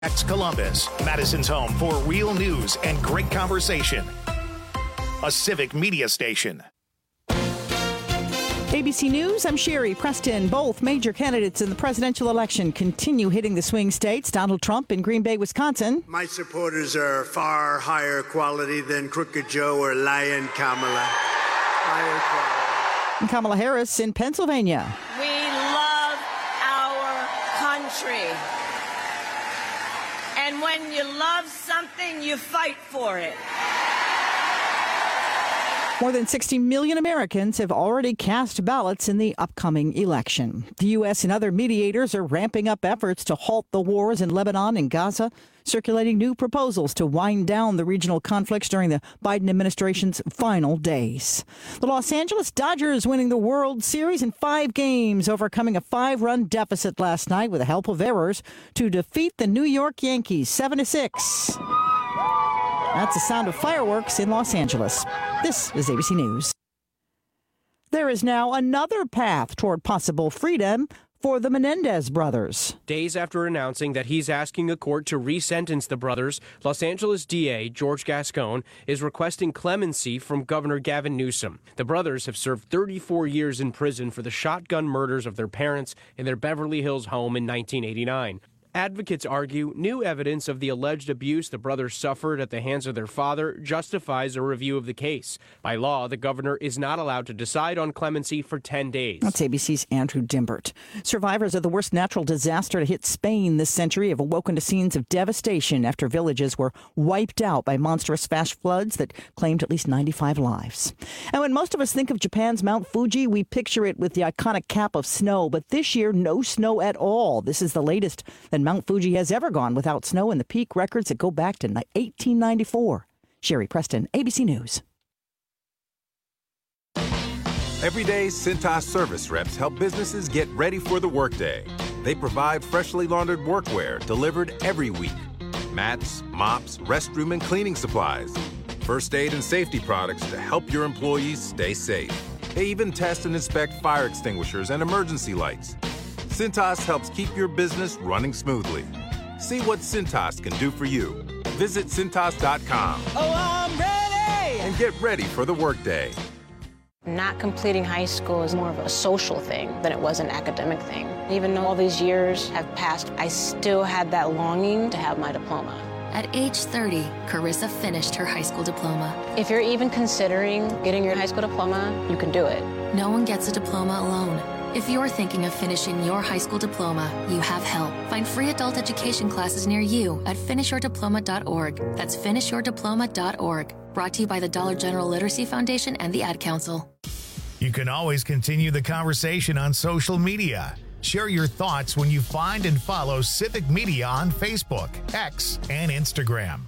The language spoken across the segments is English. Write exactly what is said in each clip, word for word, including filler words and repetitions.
Columbus, Madison's home for real news and great conversation. A Civic Media station. A B C News, I'm Sherry Preston. Both major candidates in the presidential election continue hitting the swing states. Donald Trump in Green Bay, Wisconsin. My supporters are far higher quality than Crooked Joe or Lion Kamala. Higher quality. And Kamala Harris in Pennsylvania. We love our country. And when you love something, you fight for it. More than sixty million Americans have already cast ballots in the upcoming election. The U S and other mediators are ramping up efforts to halt the wars in Lebanon and Gaza, circulating new proposals to wind down the regional conflicts during the Biden administration's final days. The Los Angeles Dodgers winning the World Series in five games, overcoming a five-run deficit last night with the help of errors to defeat the New York Yankees seven to six. That's the sound of fireworks in Los Angeles. This is A B C News. There is now another path toward possible freedom for the Menendez brothers. Days after announcing that he's asking a court to re-sentence the brothers, Los Angeles D A George Gascon is requesting clemency from Governor Gavin Newsom. The brothers have served thirty-four years in prison for the shotgun murders of their parents in their Beverly Hills home in nineteen eighty-nine. Advocates argue new evidence of the alleged abuse the brothers suffered at the hands of their father justifies a review of the case. By law, the governor is not allowed to decide on clemency for ten days. That's A B C's Andrew Dimbert. Survivors of the worst natural disaster to hit Spain this century have awoken to scenes of devastation after villages were wiped out by monstrous flash floods that claimed at least ninety-five lives. And when most of us think of Japan's Mount Fuji, we picture it with the iconic cap of snow. But this year, no snow at all. This is the latest that Mount Fuji has ever gone without snow, in the peak records that go back to eighteen ninety-four. Sherry Preston, A B C News. Every day, Cintas service reps help businesses get ready for the workday. They provide freshly laundered workwear delivered every week. Mats, mops, restroom and cleaning supplies. First aid and safety products to help your employees stay safe. They even test and inspect fire extinguishers and emergency lights. Cintas helps keep your business running smoothly. See what Cintas can do for you. Visit Cintas dot com. Oh, I'm ready! And get ready for the workday. Not completing high school is more of a social thing than it was an academic thing. Even though all these years have passed, I still had that longing to have my diploma. At age thirty, Carissa finished her high school diploma. If you're even considering getting your high school diploma, you can do it. No one gets a diploma alone. If you're thinking of finishing your high school diploma, you have help. Find free adult education classes near you at finish your diploma dot org. That's finish your diploma dot org. Brought to you by the Dollar General Literacy Foundation and the Ad Council. You can always continue the conversation on social media. Share your thoughts when you find and follow Civic Media on Facebook, X, and Instagram.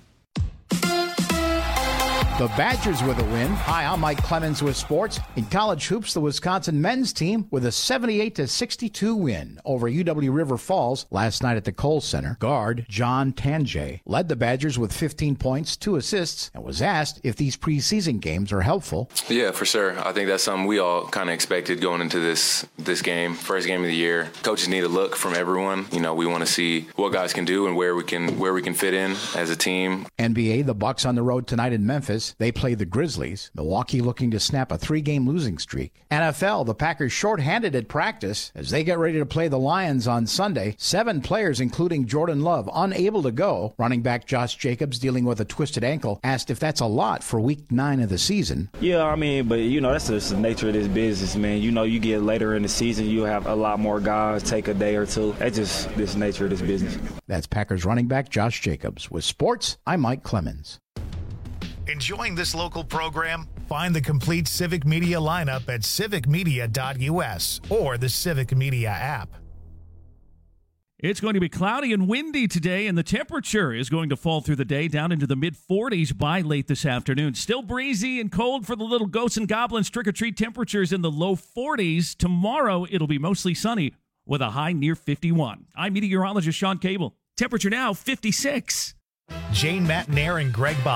The Badgers with a win. Hi, I'm Mike Clemens with sports. In college hoops, the Wisconsin men's team with a seventy-eight to sixty-two win over U W River Falls last night at the Kohl Center. Guard John Tanjay led the Badgers with fifteen points, two assists, and was asked if these preseason games are helpful. Yeah, for sure. I think that's something we all kind of expected going into this this game, first game of the year. Coaches need a look from everyone. You know, we want to see what guys can do and where we can where we can fit in as a team. N B A, the Bucks on the road tonight in Memphis. They play the Grizzlies. Milwaukee looking to snap a three-game losing streak. N F L, the Packers shorthanded at practice as they get ready to play the Lions on Sunday. Seven players, including Jordan Love, unable to go. Running back Josh Jacobs, dealing with a twisted ankle, asked if that's a lot for week nine of the season. Yeah, I mean, but, you know, that's just the nature of this business, man. You know, you get later in the season, you have a lot more guys take a day or two. That's just this nature of this business. That's Packers running back Josh Jacobs. With sports, I'm Mike Clemens. Enjoying this local program? Find the complete Civic Media lineup at civic media dot u s or the Civic Media app. It's going to be cloudy and windy today, and the temperature is going to fall through the day down into the mid forties by late this afternoon. Still breezy and cold for the little ghosts and goblins. Trick-or-treat temperatures in the low forties. Tomorrow, it'll be mostly sunny with a high near fifty-one. I'm meteorologist Sean Cable. Temperature now fifty-six. Jane Matnair and Greg Bach.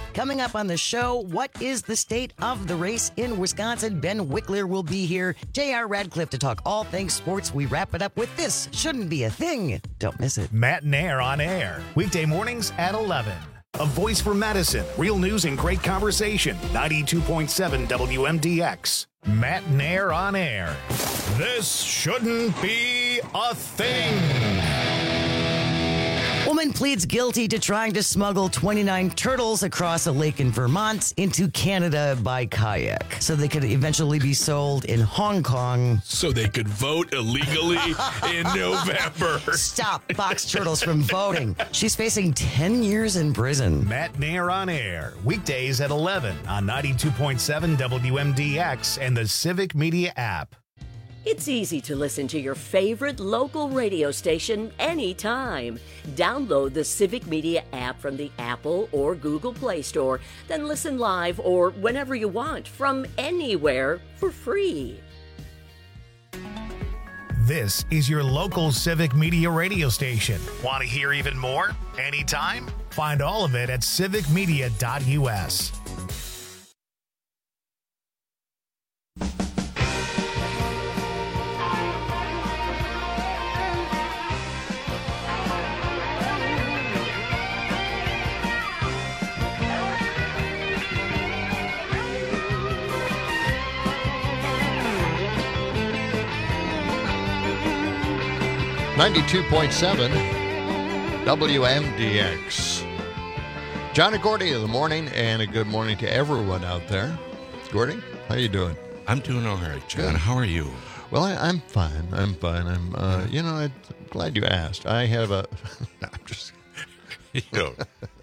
Coming up on the show, what is the state of the race in Wisconsin? Ben Wickler will be here. J R. Radcliffe to talk all things sports. We wrap it up with This Shouldn't Be a Thing. Don't miss it. Matt Nair on air. Weekday mornings at eleven. A voice for Madison. Real news and great conversation. ninety-two point seven W M D X. Matt Nair on air. This shouldn't be a thing. Woman pleads guilty to trying to smuggle twenty-nine turtles across a lake in Vermont into Canada by kayak so they could eventually be sold in Hong Kong. So they could vote illegally in November. Stop box turtles from voting. She's facing ten years in prison. Matt Nair on air. Weekdays at eleven on ninety-two point seven W M D X and the Civic Media app. It's easy to listen to your favorite local radio station anytime. Download the Civic Media app from the Apple or Google Play Store, then listen live or whenever you want from anywhere for free. This is your local Civic Media radio station. Want to hear even more? Anytime? Find all of it at civic media dot U S. ninety-two point seven W M D X. John and Gordy in the morning, and a good morning to everyone out there. Gordy, how you doing? I'm doing all right, John. Good. How are you? Well, I, I'm fine. I'm fine. I'm, uh, you know, I'm glad you asked. I have a. No, I'm just. You don't.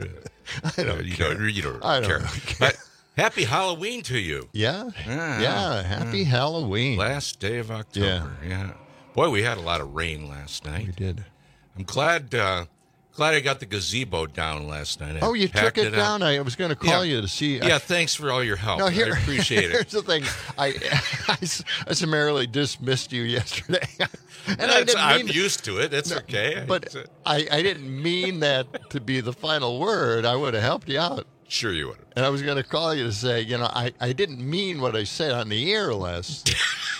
I don't you care. Don't, you don't I don't care. care. But happy Halloween to you. Yeah. Yeah. Yeah. Happy yeah. Halloween. Last day of October. Yeah. yeah. Boy, we had a lot of rain last night. We did. I'm glad. Uh, glad I got the gazebo down last night. I oh, you took it, it down. I was going to call yeah. you to see. Yeah. I, thanks for all your help. No, here, I appreciate here's it. Here's the thing. I, I, I summarily dismissed you yesterday, and That's, I didn't I'm mean, used to it. It's no, okay. But I, I didn't mean that to be the final word. I would have helped you out. Sure, you would. And I was going to call you to say, you know, I, I didn't mean what I said on the air last.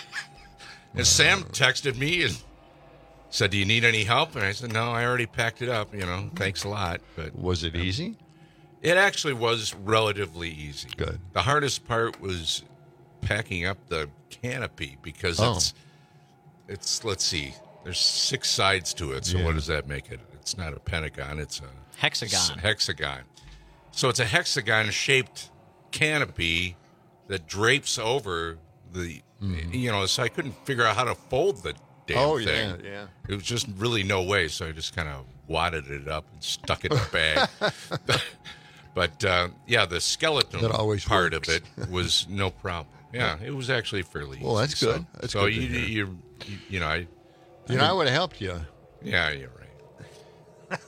And Sam texted me and said, "Do you need any help?" And I said, "No, I already packed it up. You know, thanks a lot." But was it easy? It actually was relatively easy. Good. The hardest part was packing up the canopy because oh. it's it's. Let's see, there's six sides to it. So yeah. what does that make it? It's not a pentagon. It's a hexagon. Hexagon. So it's a hexagon-shaped canopy that drapes over the. Mm. You know, so I couldn't figure out how to fold the damn oh, thing. yeah, yeah. It was just really no way, so I just kind of wadded it up and stuck it in the bag. But, uh, yeah, the skeleton that always part works. of it was no problem. Yeah, it was actually fairly easy. Well, that's good. So, that's so good you, you, you, you know, I... You know, I would have helped you. Yeah, you're right.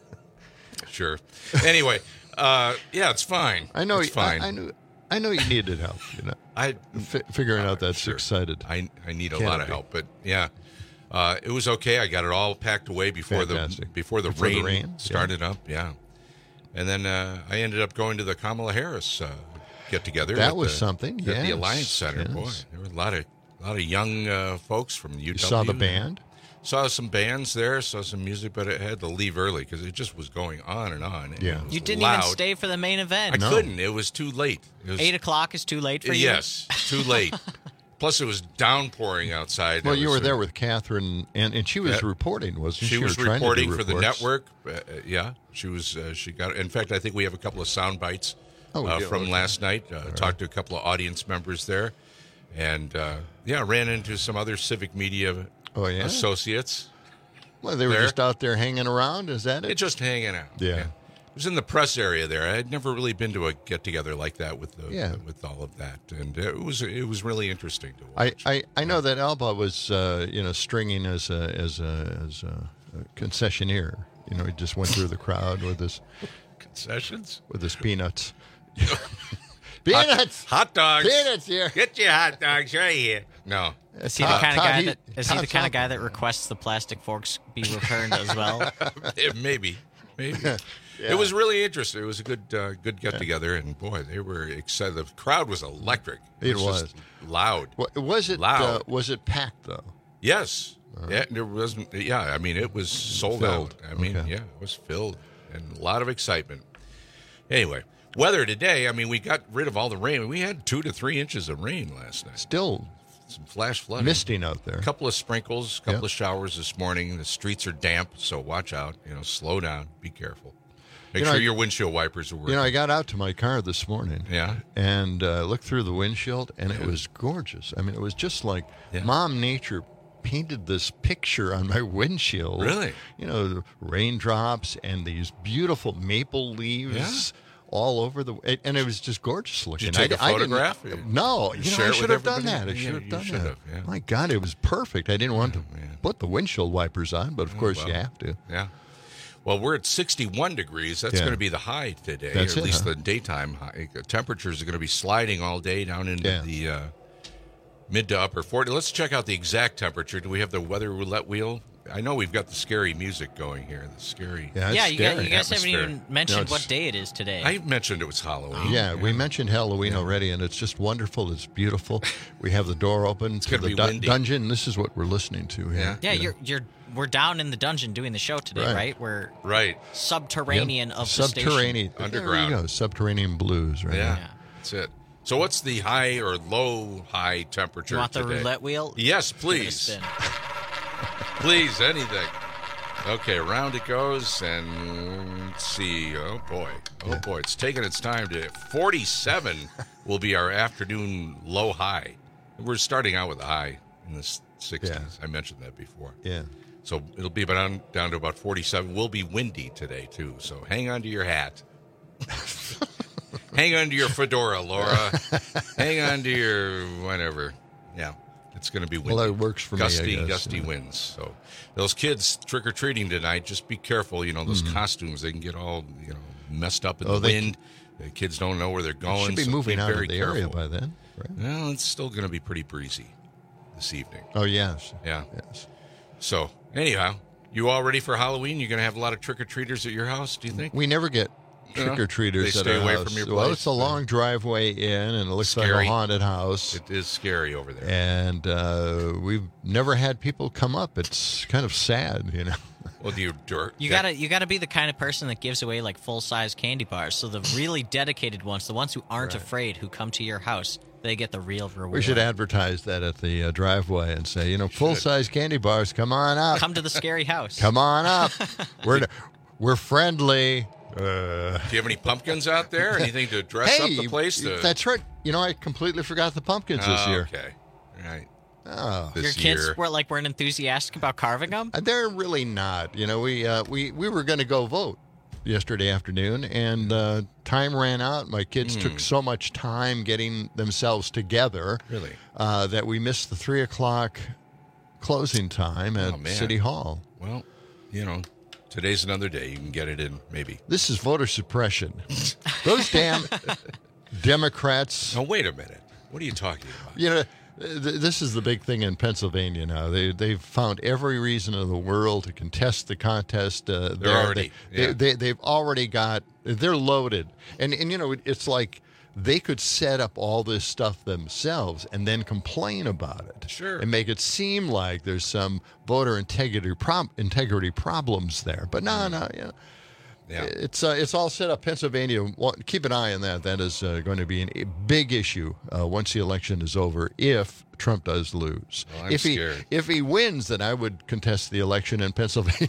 Sure. Anyway, uh, yeah, it's fine. I know. It's fine. I, I knew. I know you needed help. You know, I F- figuring uh, out that sure. six-sided. I I need a canopy. lot of help, but yeah, uh, it was okay. I got it all packed away before Fantastic. the before the Before the rain, rain? started Yeah. up. Yeah, and then uh, I ended up going to the Kamala Harris uh, get together. That at was the, something. At Yes. the Alliance Center. Yes. Boy, there were a lot of a lot of young uh, folks from U W. You saw the band? Saw some bands there, saw some music, but I had to leave early because it just was going on and on. Yeah. It was You didn't loud. even stay for the main event. I No. couldn't. It was too late. It was, Eight o'clock is too late for you? Yes, too late. Plus, it was downpouring outside. Well, It you was, were there uh, with Catherine, and, and she was Yeah. reporting, wasn't she? She was or trying to do reporting for the reports. network. Uh, yeah, she was. Uh, she got. In fact, I think we have a couple of sound bites Oh, uh, yeah, from okay. last night. Uh, talked to a couple of audience members there, and uh, yeah, ran into some other civic media Oh, yeah? associates. Well, they were there. just out there hanging around. Is that it? It just hanging out. Yeah. It was in the press area there. I had never really been to a get together like that with the Yeah. with all of that, and it was it was really interesting to watch. I, I, I know that Alba was uh, you know stringing as a as a as a concessionaire. You know, he just went through the crowd with his concessions with his peanuts. Peanuts, hot, hot dogs, peanuts here. Get your hot dogs right here. No, Is he the kind of guy that is he the kind of guy that requests the plastic forks be returned as well? Maybe. maybe. Yeah. It was really interesting. It was a good uh, good get together, and boy, they were excited. The crowd was electric. It, it was, was just loud. Was it loud? Uh, was it packed though? Yes. Yeah, there wasn't. Yeah, I mean, it was sold Filled. out. I mean, Okay. yeah, it was filled, and a lot of excitement. Anyway, weather today. I mean, we got rid of all the rain. We had two to three inches of rain last night. Still some flash flooding, misting out there. A couple of sprinkles, a couple Yep. of showers this morning. The streets are damp, so watch out. You know, slow down. Be careful. Make You know, sure I- your windshield wipers are working. You know, I got out to my car this morning. Yeah. And uh, looked through the windshield, and it Yeah. was gorgeous. I mean, it was just like Yeah. Mom Nature painted this picture on my windshield. Really? You know, the raindrops and these beautiful maple leaves. All over the, and it was just gorgeous looking. Did you take a a photograph? No, You you know, share I it should with have done everybody? that. I Yeah, should have you done should that. have, yeah. My God, it was perfect. I didn't want to put the windshield wipers on, but of course well. you have to. Yeah. Well, we're at sixty-one degrees. That's Yeah. going to be the high today, That's or at it, least huh? the daytime high. Temperatures are going to be sliding all day down into Yeah. the uh, mid to upper forty. Let's check out the exact temperature. Do we have the weather roulette wheel? I know we've got the scary music going here. The scary. Yeah, it's Yeah, you guys, scary. you guys haven't atmosphere. even mentioned No, it's- what day it is today. I mentioned it was Halloween. Yeah, we mentioned Halloween already, and it's just wonderful. It's beautiful. We have the door open to gonna the be du- windy. dungeon. This is what we're listening to here. yeah, you know. you're you're we're down in the dungeon doing the show today, Right. right? We're Right. subterranean Yep. of the subterranean station. Underground. There you go. Subterranean blues, right? Yeah. Yeah. That's it. So, what's the high or low high temperature You want the today? roulette wheel? Yes, Give it a please. spin. Please, anything. Okay, around it goes, and let's see. Oh boy, oh boy, it's taking its time to. forty-seven will be our afternoon low high. We're starting out with a high in the sixties. Yeah. I mentioned that before. Yeah. So it'll be down down to about forty-seven. Will be windy today too. So hang on to your hat. Hang on to your fedora, Laura. Hang on to your whatever. Yeah. It's going to be windy. Well, that works for me, I gusty, guess, gusty yeah. winds. So those kids trick-or-treating tonight, just be careful. You know, those Mhm. costumes, they can get all, you know, messed up in Oh, the they wind. The kids don't know where they're going. Should be so moving be out of very the careful. area by then. Right? Well, it's still going to be pretty breezy this evening. Oh, yes. Yeah. Yes. So, anyhow, you all ready for Halloween? You're going to have a lot of trick-or-treaters at your house, do you think? We never get No? trick-or-treaters They at stay our away house. from your Well, place? it's a long driveway in, and it looks like Scary. a haunted house. It is scary over there. And uh, we've never had people come up. It's kind of sad, you know. Well, do you dirt? You gotta you gotta be the kind of person that gives away like full size candy bars. So the really dedicated ones, the ones who aren't Right. afraid, who come to your house, they get the real reward. We should advertise that at the uh, driveway and say, you know, full-size candy bars, come on up. Come to the scary house. Come on up. We're we're friendly. Uh, Do you have any pumpkins out there? Anything to dress hey, up the place? To... that's right. You know, I completely forgot the pumpkins this Oh, year. Okay. Right. Oh, Your This kids year. were like weren't enthusiastic about carving them. Uh, They're really not. You know, we uh, we we were going to go vote yesterday afternoon, and uh, time ran out. My kids Hmm. took so much time getting themselves together, Really? uh, that we missed the three o'clock closing time at Oh, man. City Hall. Well, you know, today's another day. You can get it in, maybe. This is voter suppression. Those damn Democrats. Now, wait a minute. What are you talking about? You know, th- this is the big thing in Pennsylvania now. They they've found every reason in the world to contest the contest. Uh, They're there. already- they, yeah. they, they they've already got. They're loaded, and and you know it's like they could set up all this stuff themselves and then complain about it. Sure. And make it seem like there's some voter integrity prob- integrity problems there, but no, no, you know. Yeah. It's uh, it's all set up. Pennsylvania, well, keep an eye on that. That is uh, going to be an, a big issue uh, once the election is over. If Trump does lose, Well, I'm if he scared. if he wins, then I would contest the election in Pennsylvania.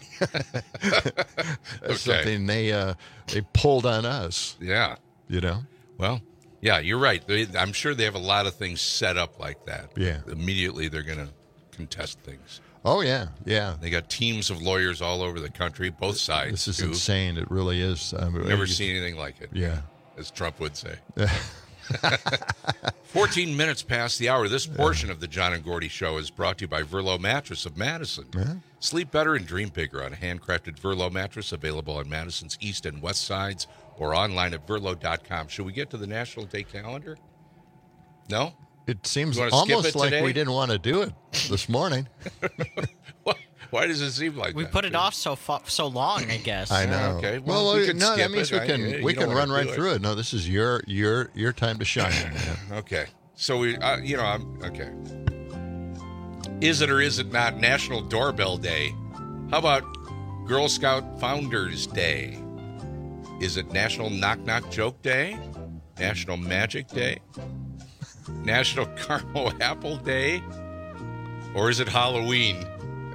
That's Okay. something they uh, they pulled on us. Yeah. You know. Well, yeah, you're right. They, I'm sure they have a lot of things set up like that. Yeah. Immediately they're going to contest things. Oh yeah, yeah. They got teams of lawyers all over the country, both sides. This is too. insane. It really is. I mean, Never you- seen anything like it. Yeah. As Trump would say. fourteen minutes past the hour. This portion of the John and Gordy Show is brought to you by Verlo Mattress of Madison. Yeah. Sleep better and dream bigger on a handcrafted Verlo mattress available on Madison's east and west sides or online at verlo dot com. Should we get to the National Day calendar? No? It seems You wanna skip almost it like today? we didn't want to do it this morning. Why does it seem like we that? put it off so fa- so long? I guess. I know. Okay. Well, Well, we can no, that skip means it. we can I- you we don't can wanna run right do it. through it. No, this is your your your time to shine. man. Okay. So we, uh, you know, I'm okay. Is it or is it not National Doorbell Day? How about Girl Scout Founders Day? Is it National Knock Knock Joke Day? National Magic Day? National Caramel Apple Day? Or is it Halloween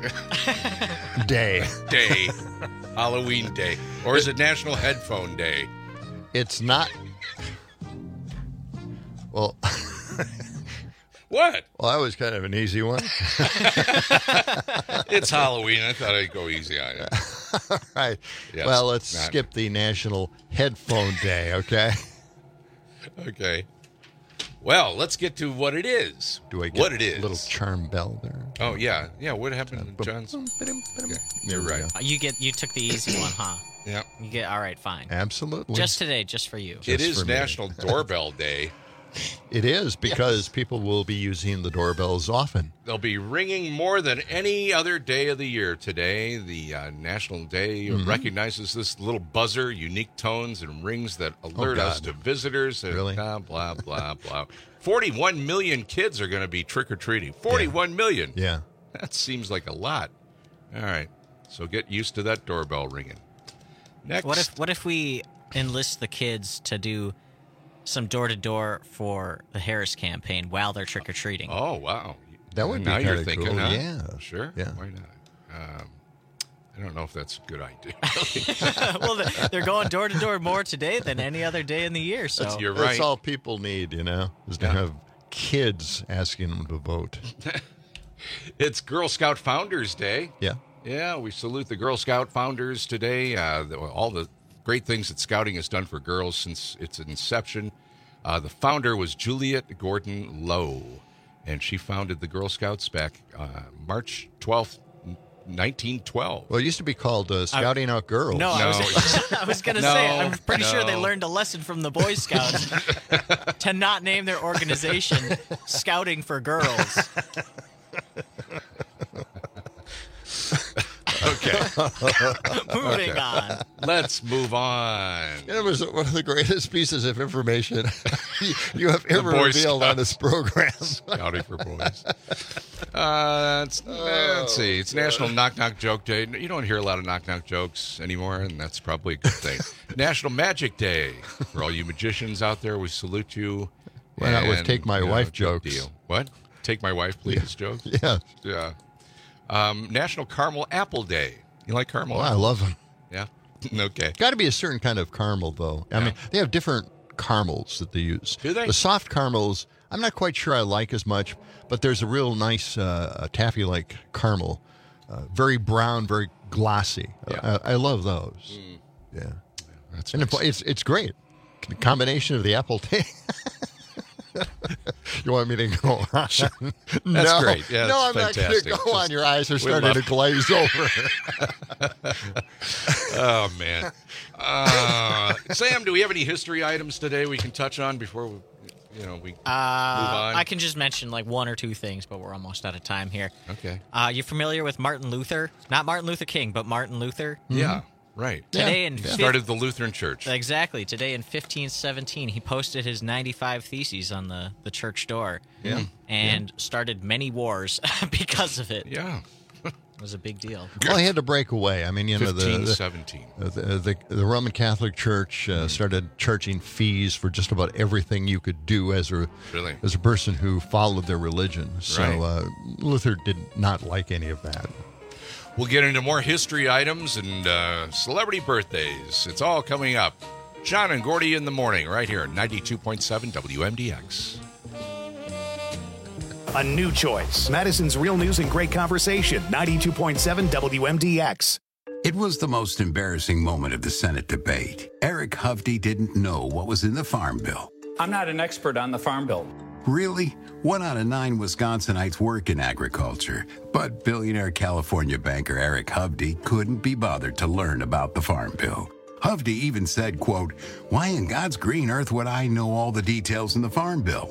Day. Day? Halloween Day. Or is it National Headphone Day? It's not. Well, What? well, that was kind of an easy one. It's Halloween. I thought I'd go easy on it. All right. Yes, well, let's not- skip the National Headphone Day, okay? Okay. Well, let's get to what it is. Do I get what it a is? little charm bell there? Oh yeah, yeah. What happened to John's? Okay. You're right. You get you took the easy one, huh? Yeah. You get all right, fine. Absolutely. Just today, just for you. It Just is for me. National Doorbell Day. It is because people will be using the doorbells often. They'll be ringing more than any other day of the year today. The uh, National Day Mhm. recognizes this little buzzer, unique tones, and rings that alert us God. to visitors. And Really? blah, blah, blah, blah. forty-one million kids are going to be trick-or-treating. forty-one million. Yeah. That seems like a lot. All right. So get used to that doorbell ringing. Next. What if what if we enlist the kids to do some door to door for the Harris campaign while they're trick or treating? Oh wow, That would be now you're kinda thinking, cool, huh? yeah. Sure. Yeah. Why not? Um, I don't know if that's a good idea. Well, they're- they're going door to door more today than any other day in the year. So That's- you're That's right. all people need, you know, is to Yeah. have kids asking them to vote. It's Girl Scout Founders Day. Yeah. Yeah, we salute the Girl Scout founders today. Uh, the, all the great things that Scouting has done for girls since its inception. Uh, the founder was Juliet Gordon Lowe, and she founded the Girl Scouts back uh, March twelfth, nineteen twelve. Well, it used to be called uh, Scouting Out Girls. No, I was, I was going to No, say, I'm pretty sure they no. learned a lesson from the Boy Scouts to not name their organization Scouting for Girls. Okay. Moving Okay. on. Let's move on. It was one of the greatest pieces of information you- you have The ever Boy revealed on this Scouts. program. Scouting for boys. Uh, it's, let's see. It's National Knock Knock Joke Day. You don't hear a lot of knock knock jokes anymore, and that's probably a good thing. National Magic Day. For all you magicians out there, we salute you. Why not with And, Take My you know, Wife good jokes? Deal. What? Take My Wife, please jokes? Yeah. Yeah. Um, National Caramel Apple Day. You like caramel Oh, I apples? love them. Yeah. Okay. Got to be a certain kind of caramel, though. I mean, they have different caramels that they use. Do they? The soft caramels, I'm not quite sure I like as much, but there's a real nice uh, taffy-like caramel. Uh, very brown, very glossy. Yeah. I, I love those. Mm. Yeah. That's and nice. it's it's great. The combination of the apple tea. You want me to go on? That's no. great. Yeah, no, I'm that's not going to fantastic. go on. Just- Your eyes are we starting love- to glaze over. Oh, man. Uh, Sam, do we have any history items today we can touch on before we, you know, we move Uh, on? I can just mention like one or two things, but we're almost out of time here. Okay. Uh, you familiar with Martin Luther? Not Martin Luther King, but Martin Luther. Yeah, right. Today in He started the Lutheran Church. Exactly. Today in fifteen seventeen, he posted his ninety-five theses on the, the church door. Yeah. And started many wars because of it. Yeah. It was a big deal. Well, he had to break away. I mean, you know, the fifteen the, seventeen. the, the, the Roman Catholic Church uh, started charging fees for just about everything you could do as a Really? as a person who followed their religion. So Right. uh, Luther did not like any of that. We'll get into more history items and uh, celebrity birthdays. It's all coming up. John and Gordy in the morning, right here at ninety-two point seven W M D X. A new choice. Madison's Real News and Great Conversation. ninety-two point seven W M D X. It was the most embarrassing moment of the Senate debate. Eric Hovde didn't know what was in the Farm Bill. I'm not an expert on the Farm Bill. Really? One out of nine Wisconsinites work in agriculture. But billionaire California banker Eric Hovde couldn't be bothered to learn about the Farm Bill. Hovde even said, quote, "Why in God's green earth would I know all the details in the Farm Bill?"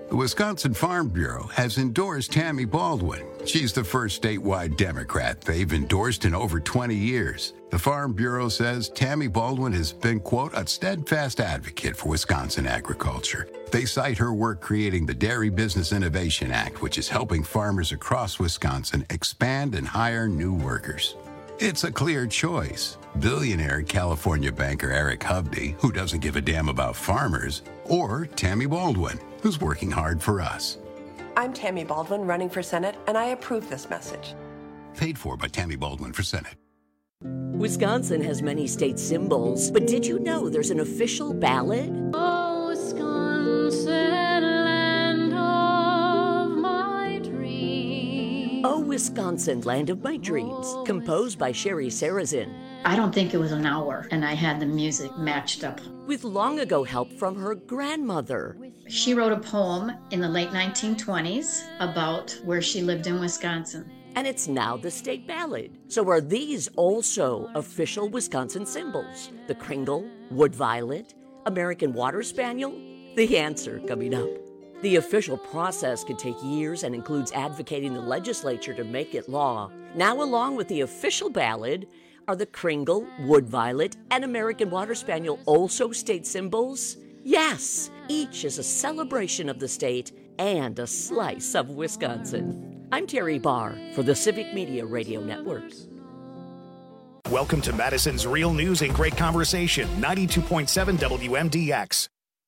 The Wisconsin Farm Bureau has endorsed Tammy Baldwin. She's the first statewide Democrat they've endorsed in over twenty years. The Farm Bureau says Tammy Baldwin has been, quote, a steadfast advocate for Wisconsin agriculture. They cite her work creating the Dairy Business Innovation Act, which is helping farmers across Wisconsin expand and hire new workers. It's a clear choice. Billionaire California banker Eric Hovde, who doesn't give a damn about farmers, or Tammy Baldwin, who's working hard for us. I'm Tammy Baldwin, running for Senate, and I approve this message. Paid for by Tammy Baldwin for Senate. Wisconsin has many state symbols, but did you know there's an official ballad? Oh, Wisconsin, land of my dreams. Oh, Wisconsin, land of my dreams, composed by Sherry Sarazin. I don't think it was an hour, and I had the music matched up. With long ago help from her grandmother. She wrote a poem in the late nineteen twenties about where she lived in Wisconsin. And it's now the state ballad. So are these also official Wisconsin symbols? The Kringle, Wood Violet, American Water Spaniel? The answer coming up. The official process can take years and includes advocating the legislature to make it law. Now, along with the official ballad, are the Kringle, Wood Violet, and American Water Spaniel also state symbols? Yes, each is a celebration of the state and a slice of Wisconsin. I'm Terry Barr for the Civic Media Radio Network. Welcome to Madison's Real News and Great Conversation, ninety-two point seven W M D X.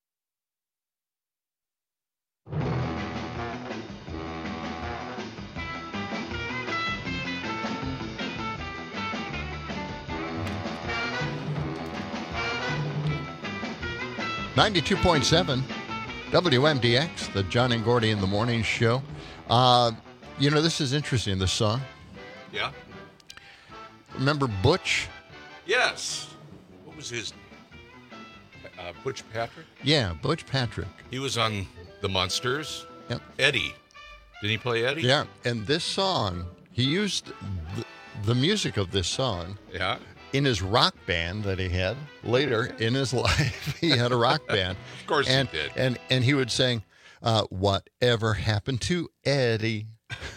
ninety-two point seven W M D X, the John and Gordy in the Morning Show. Uh, you know, this is interesting, this song. Yeah. Remember Butch? Yes. What was his name? Uh, Butch Patrick? Yeah, Butch Patrick. He was on The Munsters. Yep. Eddie. Did he play Eddie? Yeah, and this song, he used the, the music of this song. Yeah. In his rock band that he had later in his life. He had a rock band. Of course and, he did. And, and he would sing, uh, whatever happened to Eddie?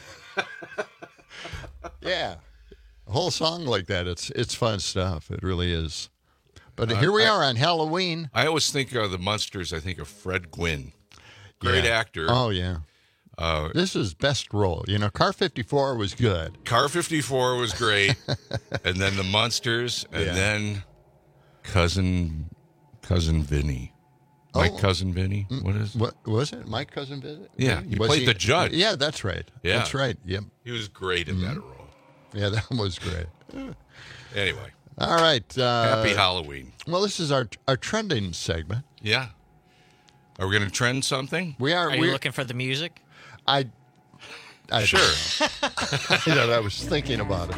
Yeah. A whole song like that. It's it's fun stuff. It really is. But uh, here we I, are on Halloween. I always think of the Munsters. I think of Fred Gwynn. Great yeah. actor. Oh, yeah. Uh, this is best role. You know, Car fifty-four was good. Car fifty-four was great. And then the Munsters. And yeah. then Cousin Cousin Vinny. My oh. Cousin Vinny. What is it? What was it? My Cousin Vinny? Yeah. He was played he, the judge. Yeah, that's right. Yeah. That's right. Yep. He was great in mm-hmm. that role. Yeah, that was great. Anyway. All right. Uh, Happy Halloween. Well, this is our our trending segment. Yeah. Are we going to trend something? We are. Are you looking for the music? I. I sure. you know, I was thinking about it.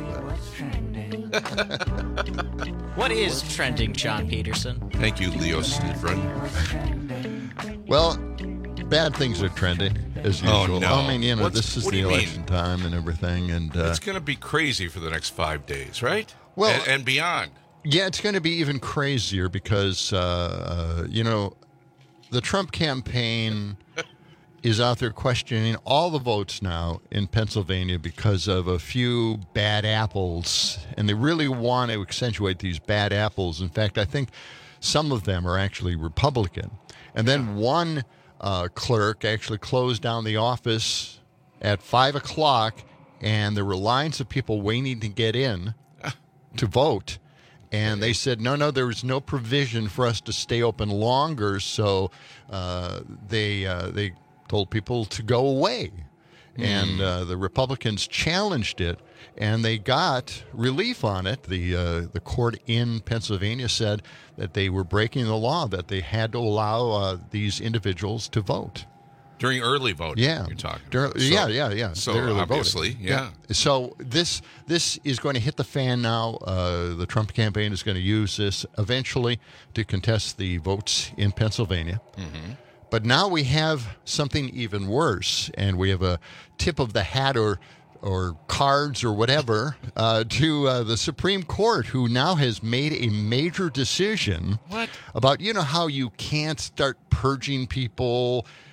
What is trending, John Peterson? Thank you, Leo Snidron. Well, bad things are trending as usual. Oh, no. I mean, you know, What's, this is the election mean? time and everything, and uh, it's going to be crazy for the next five days, right? Well, and, and beyond. Yeah, it's going to be even crazier because uh, uh, you know, the Trump campaign is out there questioning all the votes now in Pennsylvania because of a few bad apples, and they really want to accentuate these bad apples. In fact, I think some of them are actually Republican. And then one uh, clerk actually closed down the office at five o'clock, and there were lines of people waiting to get in to vote. And they said, no, no, there was no provision for us to stay open longer, so uh, they uh, they told people to go away. Mm. And uh, the Republicans challenged it, and they got relief on it. The uh, the court in Pennsylvania said that they were breaking the law, that they had to allow uh, these individuals to vote. During early voting, yeah. you're talking Dur- about. So, yeah, yeah, yeah. So early obviously, voting. yeah. yeah. So this this is going to hit the fan now. Uh, the Trump campaign is going to use this eventually to contest the votes in Pennsylvania. Mm-hmm. But now we have something even worse, and we have a tip of the hat or or cards or whatever uh, to uh, the Supreme Court, who now has made a major decision what? about, you know, how you can't start purging people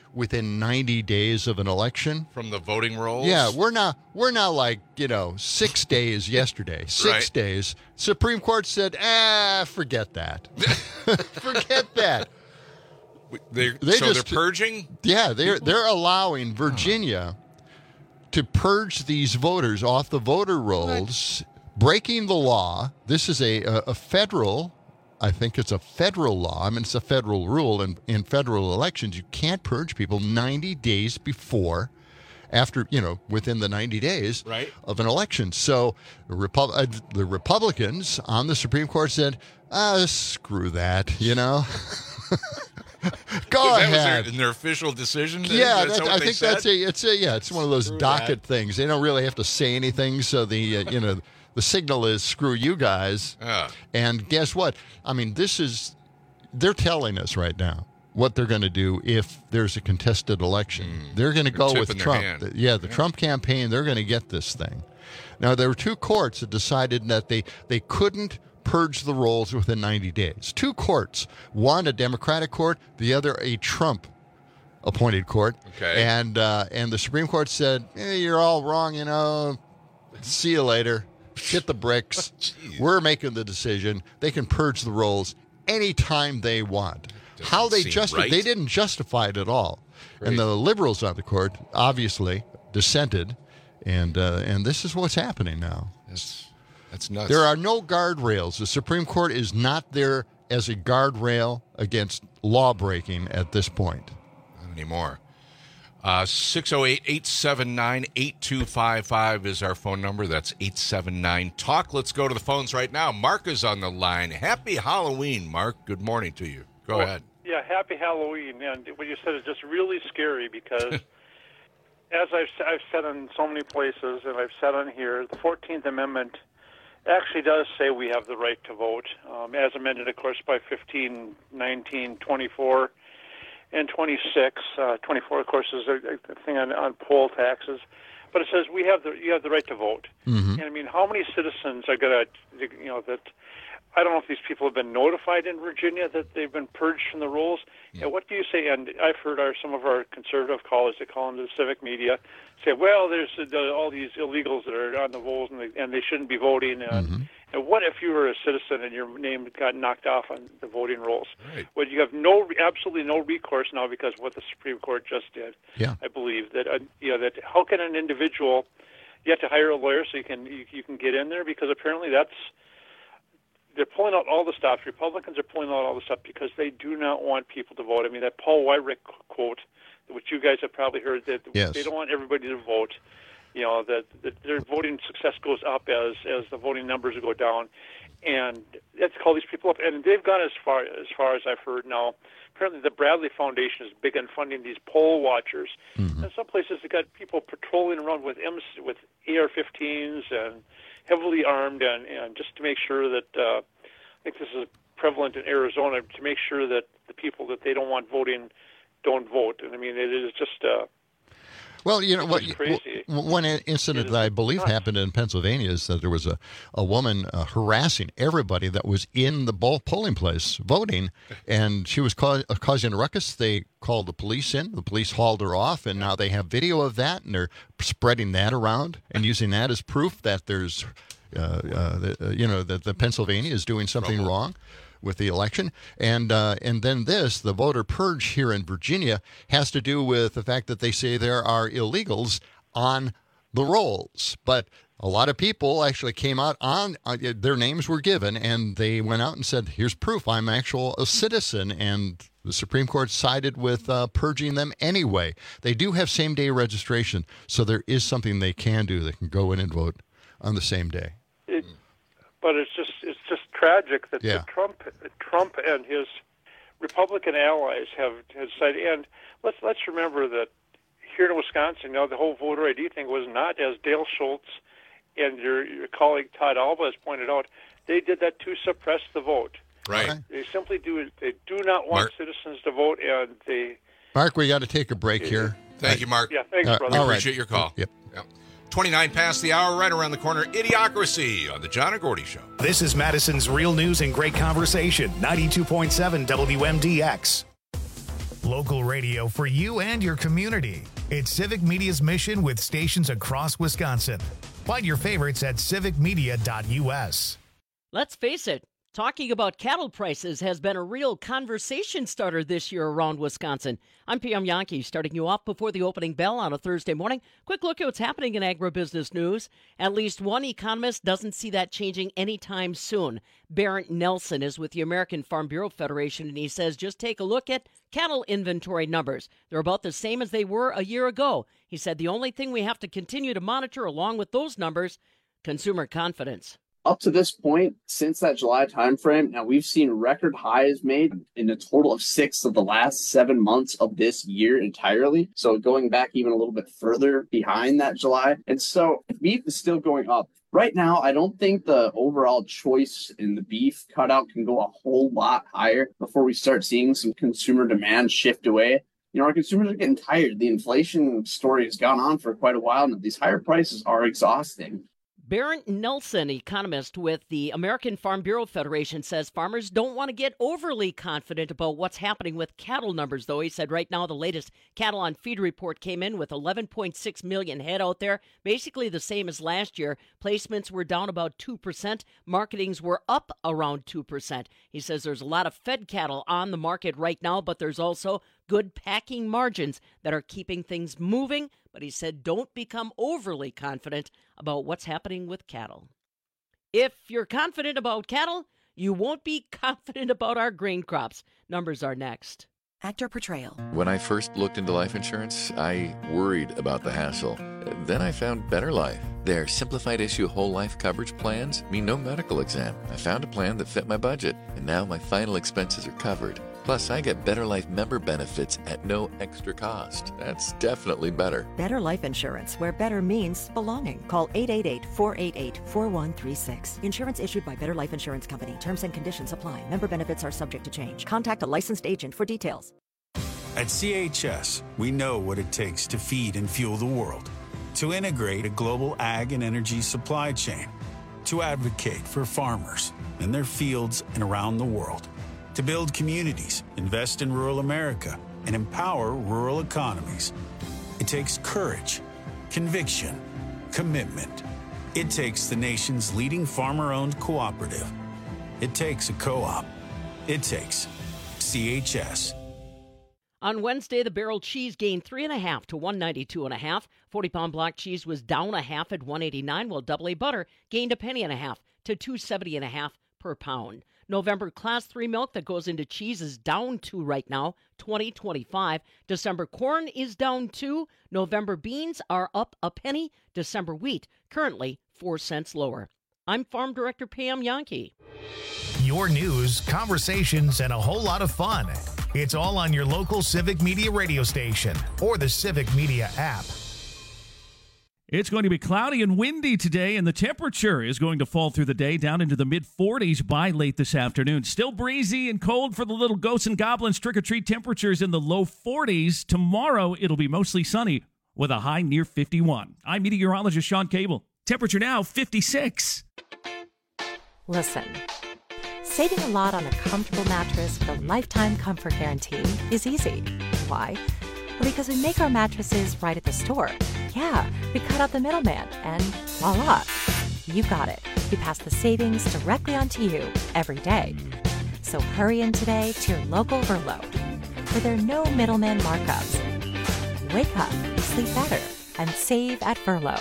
within ninety days of an election. From the voting rolls? Yeah, we're not we're not like, you know, six days yesterday. Six Right. days. Supreme Court said, ah, forget that. Forget that. They're, They so just- they're purging? Yeah, they're they're allowing Virginia to purge these voters off the voter rolls, breaking the law. This is a, a, a federal, I think it's a federal law. I mean, it's a federal rule. In, in federal elections, you can't purge people ninety days before, after, you know, within the ninety days Right. of an election. So the, Repu- uh, the Republicans on the Supreme Court said, ah, screw that, you know. Go Was that was ahead. their, in their official decision? Yeah, That's that, what I they think said? that's a it's a yeah, it's one of those Screw docket that. things. They don't really have to say anything, so the uh, you know the signal is screw you guys. Ah. And guess what? I mean, this is they're telling us right now what they're going to do if there's a contested election. They're going to They're go with tipping their Trump. hand. The- yeah, the Yeah. Trump campaign. They're going to get this thing. Now there were two courts that decided that they they couldn't purge the rolls within ninety days. Two courts, one a Democratic court, the other a Trump appointed court. Okay. And uh, and the Supreme Court said, eh, you're all wrong, you know. See you later. Hit the bricks. We're making the decision. They can purge the rolls anytime they want. How they seem justify right. they didn't justify it at all. And the liberals on the court obviously dissented, and uh, and this is what's happening now. That's, that's nuts. There are no guardrails. The Supreme Court is not there as a guardrail against law breaking at this point. Not anymore. Uh, six oh eight, eight seven nine, eight two five five is our phone number. That's eight seven nine, talk. Let's go to the phones right now. Mark is on the line. Happy Halloween, Mark. Good morning to you. Go Oh, ahead. Yeah, happy Halloween. And what you said is just really scary because, as I've, I've said in so many places, and I've said on here, the fourteenth Amendment actually does say we have the right to vote, um, as amended, of course, by fifteen, nineteen, twenty-four, and twenty-six. Uh, twenty-four, of course, is a, a thing on, on poll taxes. But it says we have the you have the right to vote. Mm-hmm. And I mean, how many citizens are going to, you know, that I don't know if these people have been notified in Virginia that they've been purged from the rolls. Yeah. And what do you say? And I've heard our, some of our conservative callers that call into the civic media say, well, there's uh, all these illegals that are on the rolls and they, and they shouldn't be voting. And, Mm-hmm. and what if you were a citizen and your name got knocked off on the voting rolls? Right. Well, you have no, absolutely no recourse now because of what the Supreme Court just did. Yeah. I believe that uh, you know that how can an individual you have to hire a lawyer so you can you, you can get in there because apparently that's they're pulling out all the stuff. Republicans are pulling out all the stuff because they do not want people to vote. I mean that Paul Weyrich quote, which you guys have probably heard, that Yes. they don't want everybody to vote. You know that, that their voting success goes up as as the voting numbers go down, and that's call these people up. And they've gone as far as far as I've heard now. Apparently, the Bradley Foundation is big on funding these poll watchers. Mm-hmm. And some places they got people patrolling around with M with A R fifteens and heavily armed, and, and just to make sure that uh, I think this is prevalent in Arizona to make sure that the people that they don't want voting don't vote. And I mean, it is just. Uh, Well, you know It's what? just crazy. w- One incident that I believe happened in Pennsylvania is that there was a, a woman uh, harassing everybody that was in the ball polling place voting, and she was ca- uh, causing a ruckus. They called the police in. The police hauled her off, and now they have video of that, and they're spreading that around and using that as proof that there's, uh, uh, the, uh, you know, that the Pennsylvania is doing something wrong with the election. And uh, and then this, the voter purge here in Virginia, has to do with the fact that they say there are illegals on the rolls. But a lot of people actually came out on, uh, their names were given, and they went out and said, here's proof, I'm actual a citizen. And the Supreme Court sided with uh, purging them anyway. They do have same-day registration, so there is something they can do. They can go in and vote on the same day. It, but it's just it's just tragic that, Yeah. that Trump Trump and his Republican allies have, have decided. And let's let's remember that here in Wisconsin, you know, the whole voter I D thing was not, as Dale Schultz and your, your colleague Todd Alba has pointed out, they did that to suppress the vote. Right. They simply do they do not want Mark. citizens to vote, and they. Mark, we got to take a break here. Thank you, Mark. Yeah, thanks, Uh, brother. all right. Appreciate your call. Yep. Yep. twenty-nine past the hour, right around the corner, Idiocracy on the John and Gordy Show. This is Madison's Real News and Great Conversation, ninety-two point seven W M D X. Local radio for you and your community. It's Civic Media's mission with stations across Wisconsin. Find your favorites at civic media dot u s. Let's face it, talking about cattle prices has been a real conversation starter this year around Wisconsin. I'm P M Yankee, starting you off before the opening bell on a Thursday morning. Quick look at what's happening in agribusiness news. At least one economist doesn't see that changing anytime soon. Barrett Nelson is with the American Farm Bureau Federation, and he says just take a look at cattle inventory numbers. They're about the same as they were a year ago. He said the only thing we have to continue to monitor along with those numbers, consumer confidence. Up to this point, since that July timeframe, now we've seen record highs made in a total of six of the last seven months of this year entirely. So going back even a little bit further behind that July. And so beef is still going up. Right now, I don't think the overall choice in the beef cutout can go a whole lot higher before we start seeing some consumer demand shift away. You know, our consumers are getting tired. The inflation story has gone on for quite a while now. These higher prices are exhausting. Barrett Nelson, economist with the American Farm Bureau Federation, says farmers don't want to get overly confident about what's happening with cattle numbers, though. He said right now the latest cattle on feed report came in with eleven point six million head out there, basically the same as last year. Placements were down about two percent. Marketings were up around two percent. He says there's a lot of fed cattle on the market right now, but there's also good packing margins that are keeping things moving. But he said don't become overly confident about what's happening with cattle. If you're confident about cattle, you won't be confident about our grain crops. Numbers are next. Actor portrayal. When I first looked into life insurance, I worried about the hassle. Then I found Better Life. Their simplified issue whole life coverage plans mean no medical exam. I found a plan that fit my budget, and now my final expenses are covered. Plus, I get Better Life member benefits at no extra cost. That's definitely better. Better Life Insurance, where better means belonging. Call eight eight eight, four eight eight, four one three six. Insurance issued by Better Life Insurance Company. Terms and conditions apply. Member benefits are subject to change. Contact a licensed agent for details. At C H S, we know what it takes to feed and fuel the world, to integrate a global ag and energy supply chain, to advocate for farmers in their fields and around the world, to build communities, invest in rural America, and empower rural economies. It takes courage, conviction, commitment. It takes the nation's leading farmer-owned cooperative. It takes a co-op. It takes C H S. On Wednesday, the barrel cheese gained three and a half to one ninety-two and a half. forty-pound block cheese was down a half at one eighty-nine, while double A butter gained a penny and a half to two seventy and a half per pound. November class three milk that goes into cheese is down two right now, twenty twenty-five. December corn is down two. November beans are up a penny. December wheat currently four cents lower. I'm Farm Director Pam Yankee. Your news, conversations, and a whole lot of fun. It's all on your local Civic Media radio station or the Civic Media app. It's going to be cloudy and windy today, and the temperature is going to fall through the day down into the mid forties by late this afternoon. Still breezy and cold for the little ghosts and goblins. Trick-or-treat temperatures in the low forties. Tomorrow, it'll be mostly sunny with a high near fifty-one. I'm meteorologist Sean Cable. Temperature now fifty-six. Listen, saving a lot on a comfortable mattress with a lifetime comfort guarantee is easy. Why? Well, because we make our mattresses right at the store. Yeah, we cut out the middleman, and voila, you got it. We pass the savings directly onto you every day. So hurry in today to your local Verlo, where there are no middleman markups. Wake up, sleep better, and save at Verlo.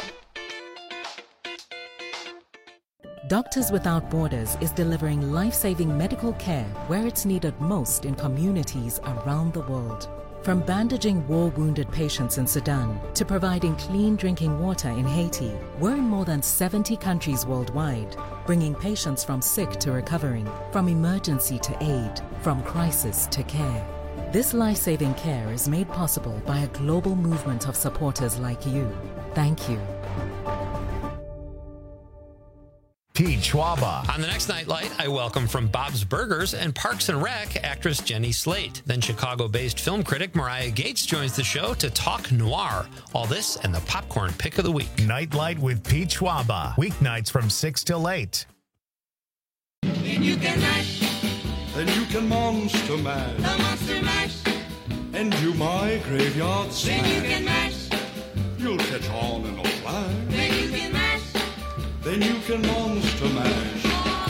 Doctors Without Borders is delivering life-saving medical care where it's needed most in communities around the world. From bandaging war-wounded patients in Sudan to providing clean drinking water in Haiti, we're in more than seventy countries worldwide, bringing patients from sick to recovering, from emergency to aid, from crisis to care. This life-saving care is made possible by a global movement of supporters like you. Thank you. Pete Schwaba. On the next Nightlight, I welcome from Bob's Burgers and Parks and Rec actress Jenny Slate. Then Chicago-based film critic Mariah Gates joins the show to talk noir. All this and the popcorn pick of the week. Nightlight with Pete Schwaba. Weeknights from six till eight. And you can mash. And you can monster mash. The monster mash. and do my graveyard smash. Then you can mash. You'll catch on and I'll fly. Then you can mash. Then you can monster mash.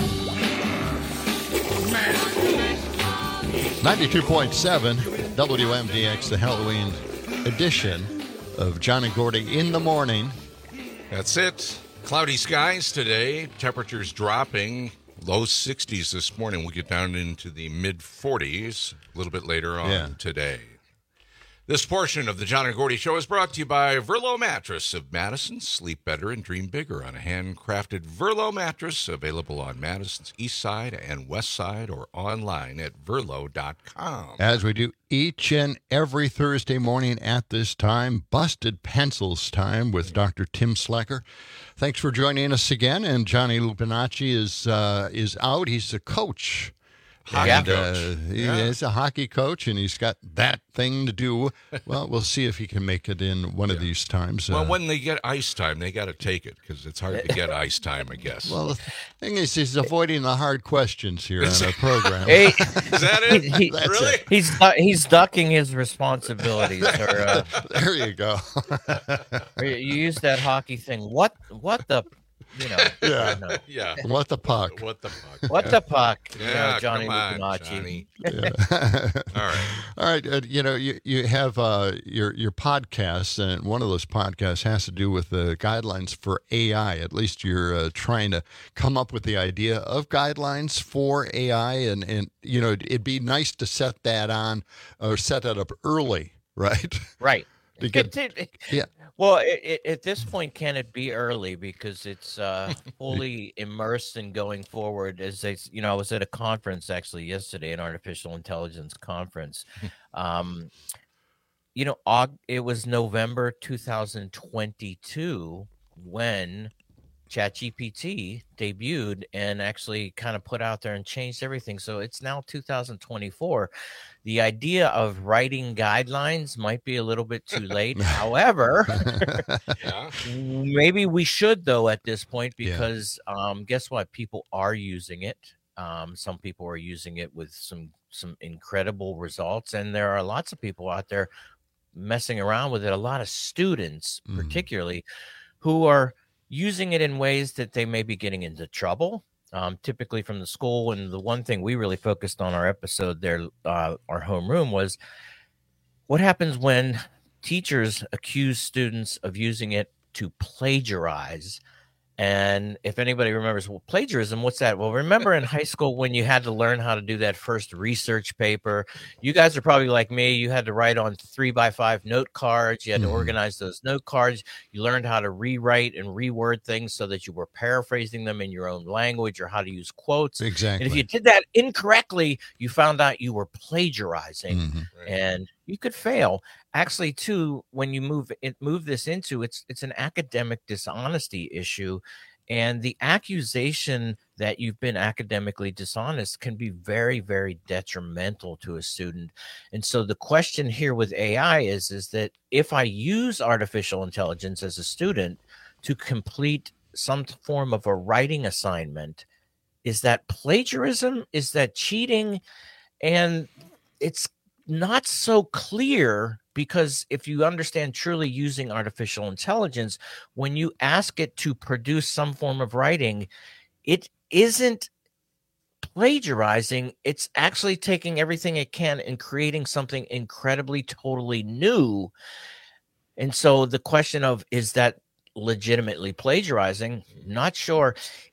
ninety-two point seven W M D X, the Halloween edition of John and Gordy in the morning. That's it. Cloudy skies today. Temperatures dropping. Low sixties this morning. We'll get down into the mid forties a little bit later on Yeah. today. This portion of the John and Gordy Show is brought to you by Verlo Mattress of Madison. Sleep better and dream bigger on a handcrafted Verlo mattress, available on Madison's east side and west side or online at verlo dot com. As we do each and every Thursday morning at this time, Busted Pencils time with Doctor Tim Slecker. Thanks for joining us again. And Johnny Lupinacci is uh, is out. He's a coach. Hockey and, coach. Uh, he Yeah. is a hockey coach, and he's got that thing to do. Well, we'll see if he can make it in one of these times. Well, Uh, when they get ice time, they got to take it because it's hard to get ice time, I guess. well, the thing is, he's avoiding the hard questions here on our program. Hey, Is that it? he- he- That's really? it. He's du- he's ducking his responsibilities. Or, uh, There you go. or you you use that hockey thing. What what the you know? Yeah. no. Yeah. What the puck? What the fuck? What the puck? You Yeah, know, Johnny come on, Lupinacci. Johnny. Yeah. All right. All right. Uh, you know, you, you have uh, your your podcasts, and one of those podcasts has to do with the guidelines for A I. At least you're uh, trying to come up with the idea of guidelines for A I, and, and you know, it'd be nice to set that on or set that up early, right? Right. To get- It- it- yeah. Well, it, it, at this point, can it be early because it's uh, fully immersed in going forward? As they, you know, I was at a conference actually yesterday, an artificial intelligence conference. Um, you know, Aug- it was November two thousand twenty-two when ChatGPT debuted and actually kind of put out there and changed everything. So it's now two thousand twenty-four. The idea of writing guidelines might be a little bit too late. However, Yeah. maybe we should, though, at this point, because um, guess what? People are using it. Um, some people are using it with some some incredible results, and there are lots of people out there messing around with it. A lot of students, Mm. particularly, who are using it in ways that they may be getting into trouble, um, typically from the school. And the one thing we really focused on our episode there, uh, our homeroom, was what happens when teachers accuse students of using it to plagiarize. And if anybody remembers, well, plagiarism, what's that? Well, remember in high school when you had to learn how to do that first research paper? You guys are probably like me. You had to write on three by five note cards. You had to Mhm. organize those note cards. You learned how to rewrite and reword things so that you were paraphrasing them in your own language, or how to use quotes. Exactly. And if you did that incorrectly, you found out you were plagiarizing, Mhm. and you could fail. Actually, too, when you move it, move this into it's it's an academic dishonesty issue, and the accusation that you've been academically dishonest can be very, very detrimental to a student. And so the question here with A I is is that if I use artificial intelligence as a student to complete some form of a writing assignment, is that plagiarism? Is that cheating? And it's not so clear, because if you understand truly using artificial intelligence, when you ask it to produce some form of writing, it isn't plagiarizing. It's actually taking everything it can and creating something incredibly, totally new. And so the question of, is that legitimately plagiarizing? Not sure.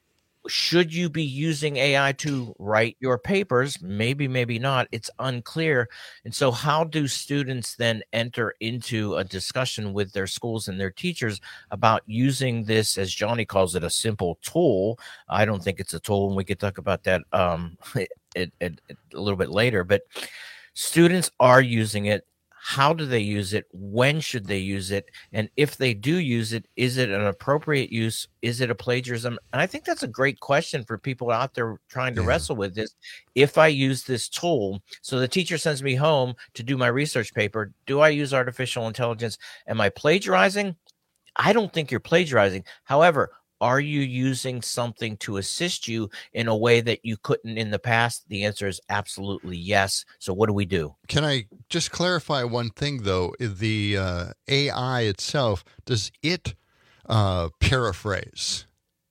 Should you be using A I to write your papers? Maybe, maybe not. It's unclear. And so how do students then enter into a discussion with their schools and their teachers about using this, as Johnny calls it, a simple tool? I don't think it's a tool, and we could talk about that um, it, it, it, a little bit later. But students are using it. How do they use it? When should they use it? And if they do use it, is it an appropriate use? Is it a plagiarism? And I think that's a great question for people out there trying to Yeah. wrestle with this. If I use this tool, so the teacher sends me home to do my research paper, do I use artificial intelligence? Am I plagiarizing? I don't think you're plagiarizing. However, Are you using something to assist you in a way that you couldn't in the past? The answer is absolutely yes. So what do we do? Can I just clarify one thing, though? The uh, A I itself, does it uh, paraphrase?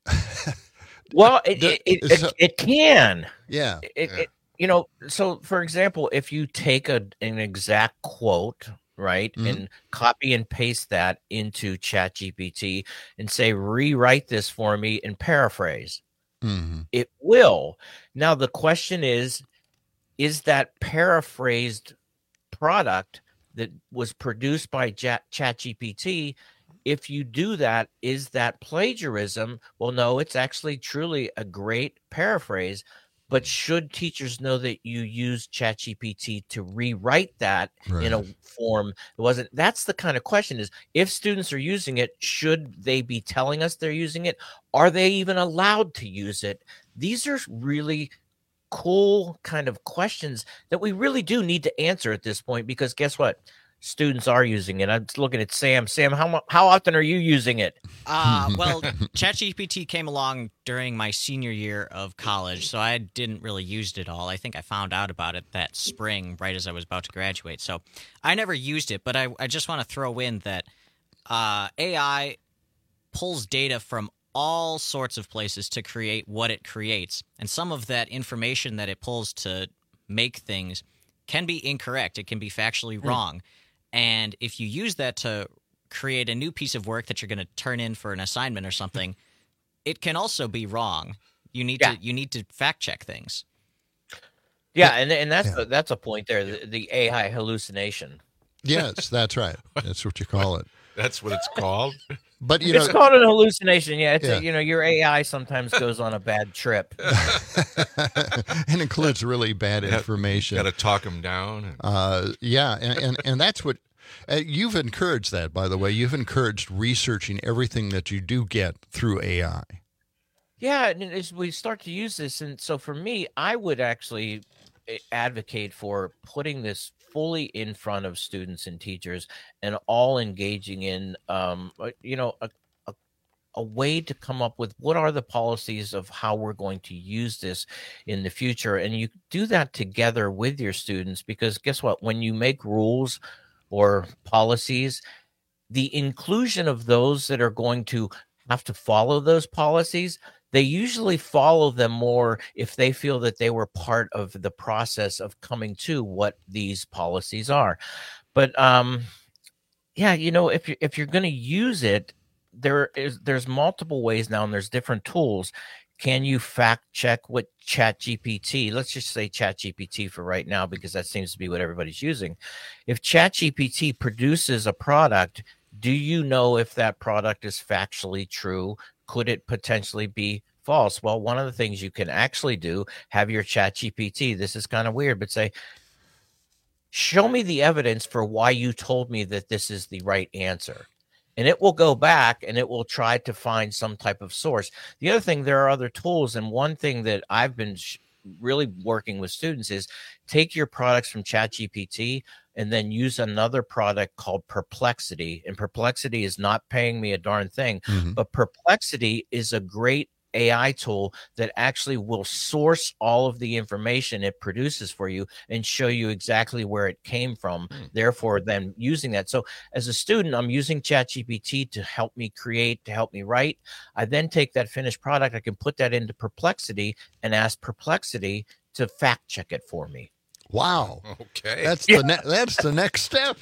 Well, it it, it, So- it, it can. Yeah. It, it, you know, so for example, if you take a an exact quote, right, Mhm. and copy and paste that into ChatGPT and say, rewrite this for me and paraphrase, Mhm. it will. Now, the question is, is that paraphrased product that was produced by Chat ChatGPT, if you do that, is that plagiarism? Well, no, it's actually truly a great paraphrase. But should teachers know that you use ChatGPT to rewrite that in a Right. form it wasn't? That's the kind of question: is if students are using it, should they be telling us they're using it? Are they even allowed to use it? These are really cool kind of questions that we really do need to answer at this point, because guess what? Students are using it. I'm just looking at Sam. Sam, how mu- how often are you using it? Uh, well, ChatGPT came along during my senior year of college, so I didn't really use it all. I think I found out about it that spring, right as I was about to graduate. So I never used it, but I, I just want to throw in that uh, A I pulls data from all sorts of places to create what it creates. And some of that information that it pulls to make things can be incorrect. It can be factually Mm. wrong. And if you use that to create a new piece of work that you're going to turn in for an assignment or something, it can also be wrong. You need Yeah. to you need to fact check things. Yeah, and and that's a, that's a point there. The, the A I hallucination. Yes, that's right. That's what you call it. That's what it's called. But you It's know, called an hallucination. Yeah, it's Yeah. A, you know, your A I sometimes goes on a bad trip. and includes really bad Yeah, information. Got to talk them down. and- Uh, yeah, and, and, and that's what uh, you've encouraged that, by the way. You've encouraged researching everything that you do get through A I. Yeah, and as we start to use this, and so for me, I would actually eh, advocate for putting this fully in front of students and teachers, and all engaging in, um, uh, you know, a, a a way to come up with what are the policies of how we're going to use this in the future, and you do that together with your students, because guess what? When you make rules or policies, the inclusion of those that are going to have to follow those policies, they usually follow them more if they feel that they were part of the process of coming to what these policies are. But um, yeah, you know, if you if you're going to use it, there is there's multiple ways now, and there's different tools. Can you fact check with ChatGPT? Let's just say ChatGPT for right now, because that seems to be what everybody's using. If ChatGPT produces a product, do you know if that product is factually true? Could it potentially be false? Well, one of the things you can actually do, have your ChatGPT, this is kind of weird, but say, show me the evidence for why you told me that this is the right answer. And it will go back and it will try to find some type of source. The other thing, there are other tools. And one thing that I've been sh- really working with students is take your products from ChatGPT and then use another product called Perplexity. And Perplexity is not paying me a darn thing, Mhm. but Perplexity is a great A I tool that actually will source all of the information it produces for you and show you exactly where it came from. Therefore, then using that. So as a student, I'm using ChatGPT to help me create, to help me write. I then take that finished product, I can put that into Perplexity and ask Perplexity to fact check it for me. Wow. Okay. That's the ne- that's the next step.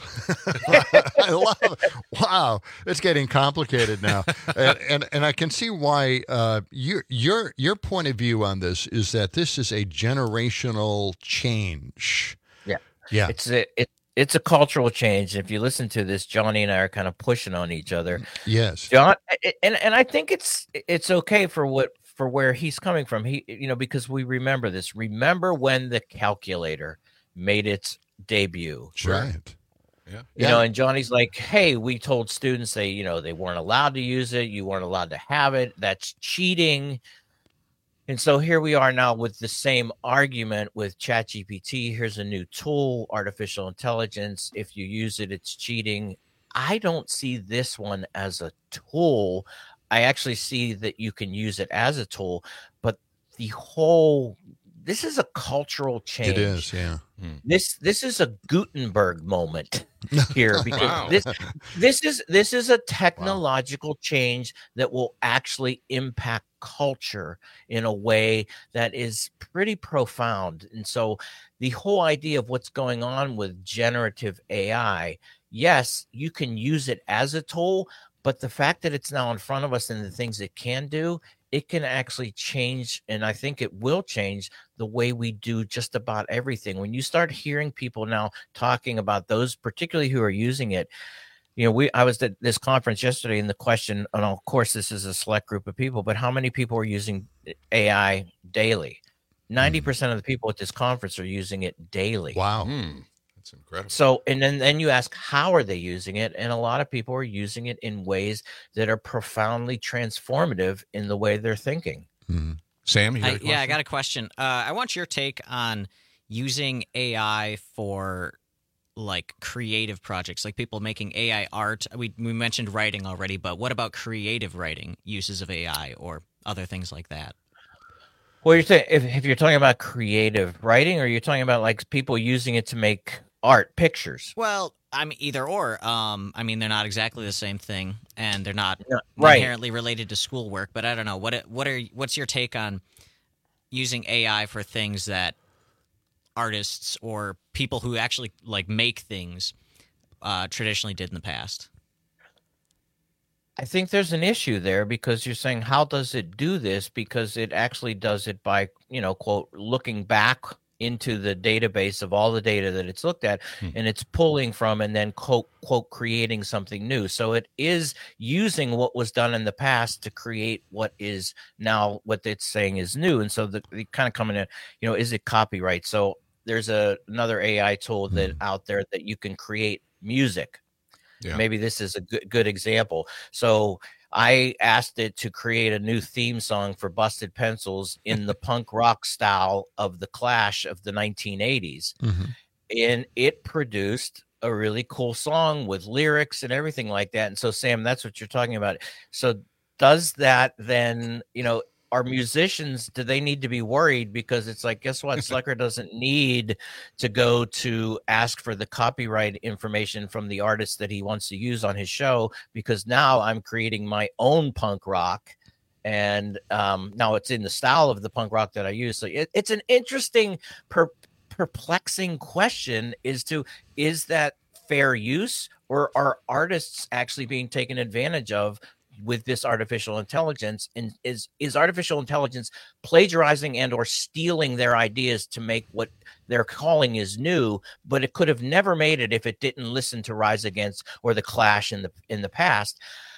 I love it. Wow, it's getting complicated now, and and, and I can see why. Uh, your your your point of view on this is that this is a generational change. Yeah. Yeah. It's a, it, it's a cultural change. If you listen to this, Johnny and I are kind of pushing on each other. Yes. John, and and I think it's it's okay for what for where he's coming from. He, you know, because we remember this. Remember when the calculator made its debut? Right. Yeah. You Yeah. know, and Johnny's like, hey, we told students they, you know, they weren't allowed to use it. You weren't allowed to have it. That's cheating. And so here we are now with the same argument with ChatGPT. Here's a new tool, artificial intelligence. If you use it, it's cheating. I don't see this one as a tool. I actually see that you can use it as a tool, but the whole this is a cultural change. It is, yeah. This this is a Gutenberg moment here because Wow. this this is this is a technological change that will actually impact culture in a way that is pretty profound. And so the whole idea of what's going on with generative A I, yes, you can use it as a tool, but the fact that it's now in front of us and the things it can do, it can actually change, and I think it will change the way we do just about everything. When you start hearing people now talking about those, particularly who are using it, you know, we I was at this conference yesterday, and the question, and of course, this is a select group of people, but how many people are using A I daily? ninety percent of the people at this conference are using it daily. Wow. That's incredible. So, and then, then you ask, how are they using it? And a lot of people are using it in ways that are profoundly transformative in the way they're thinking. Sam, you got I, a question? yeah, I got a question. Uh, I want your take on using A I for like creative projects, like people making A I art. We we mentioned writing already, but what about creative writing uses of A I or other things like that? Well, you're saying if, if you're talking about creative writing, or you're talking about like people using it to make art, pictures. Well, I'm either or. Um, I mean, they're not exactly the same thing, and they're not right. inherently related to schoolwork. But I don't know what. What are what's your take on using A I for things that artists or people who actually like make things uh, traditionally did in the past? I think there's an issue there because you're saying, how does it do this? Because it actually does it by, you know, quote, looking back into the database of all the data that it's looked at, hmm. and it's pulling from and then quote, quote, creating something new. So it is using what was done in the past to create what is now what it's saying is new. And so the, the kind of coming in, you know, is it copyright? So there's a another A I tool that hmm. out there that you can create music. Yeah. Maybe this is a good, good example. So I asked it to create a new theme song for Busted Pencils in the punk rock style of the Clash of the nineteen eighties. Mm-hmm. And it produced a really cool song with lyrics and everything like that. And so, Sam, that's what you're talking about. So does that then, you know, are musicians, do they need to be worried? Because it's like, guess what? Slecker doesn't need to go to ask for the copyright information from the artist that he wants to use on his show, because now I'm creating my own punk rock. And um, now it's in the style of the punk rock that I use. So it, it's an interesting, per- perplexing question is to, is that fair use, or are artists actually being taken advantage of with this artificial intelligence? And is is artificial intelligence plagiarizing and or stealing their ideas to make what they're calling is new, but it could have never made it if it didn't listen to Rise Against or the Clash in the in the past?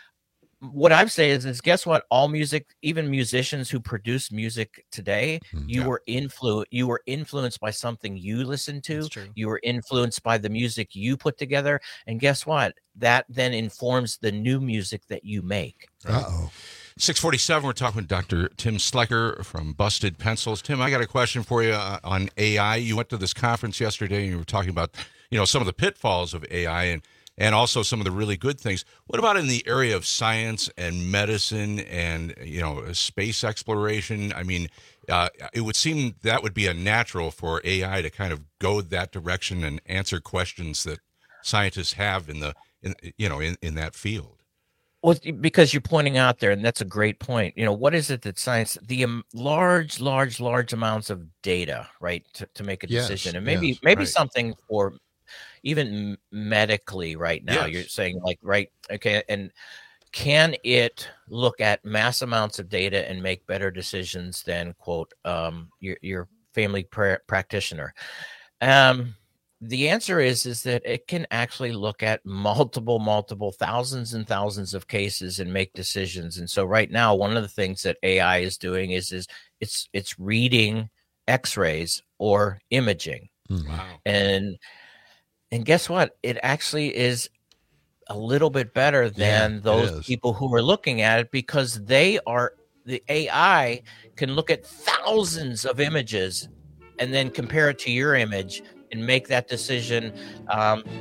What I'm saying is, is guess what? All music, even musicians who produce music today, you yeah. were influ- you were influenced by something you listened to. You were influenced by the music you put together. And guess what? That then informs the new music that you make. Uh-oh. six forty-seven, we're talking with Doctor Tim Slecker from Busted Pencils. Tim, I got a question for you uh, on A I. You went to this conference yesterday and you were talking about, you know, some of the pitfalls of A I and and also some of the really good things. What about in the area of science and medicine and, you know, space exploration? I mean, uh, it would seem that would be a natural for A I to kind of go that direction and answer questions that scientists have in the, in, you know, in, in that field. Well, because you're pointing out there, and that's a great point. You know, what is it that science, the um, large, large, large amounts of data, right, to, to make a decision, yes, and maybe yes, maybe right. something for even medically right now. Yes. You're saying like, right, okay, and can it look at mass amounts of data and make better decisions than, quote, um, your your family pra- practitioner? Um. The answer is, is that it can actually look at multiple, multiple thousands and thousands of cases and make decisions. And so right now, one of the things that A I is doing is, is it's, it's reading x-rays or imaging. Wow. And, and guess what? It actually is a little bit better than Yeah, those people who are looking at it, because they are, the A I can look at thousands of images and then compare it to your image and make that decision. Um,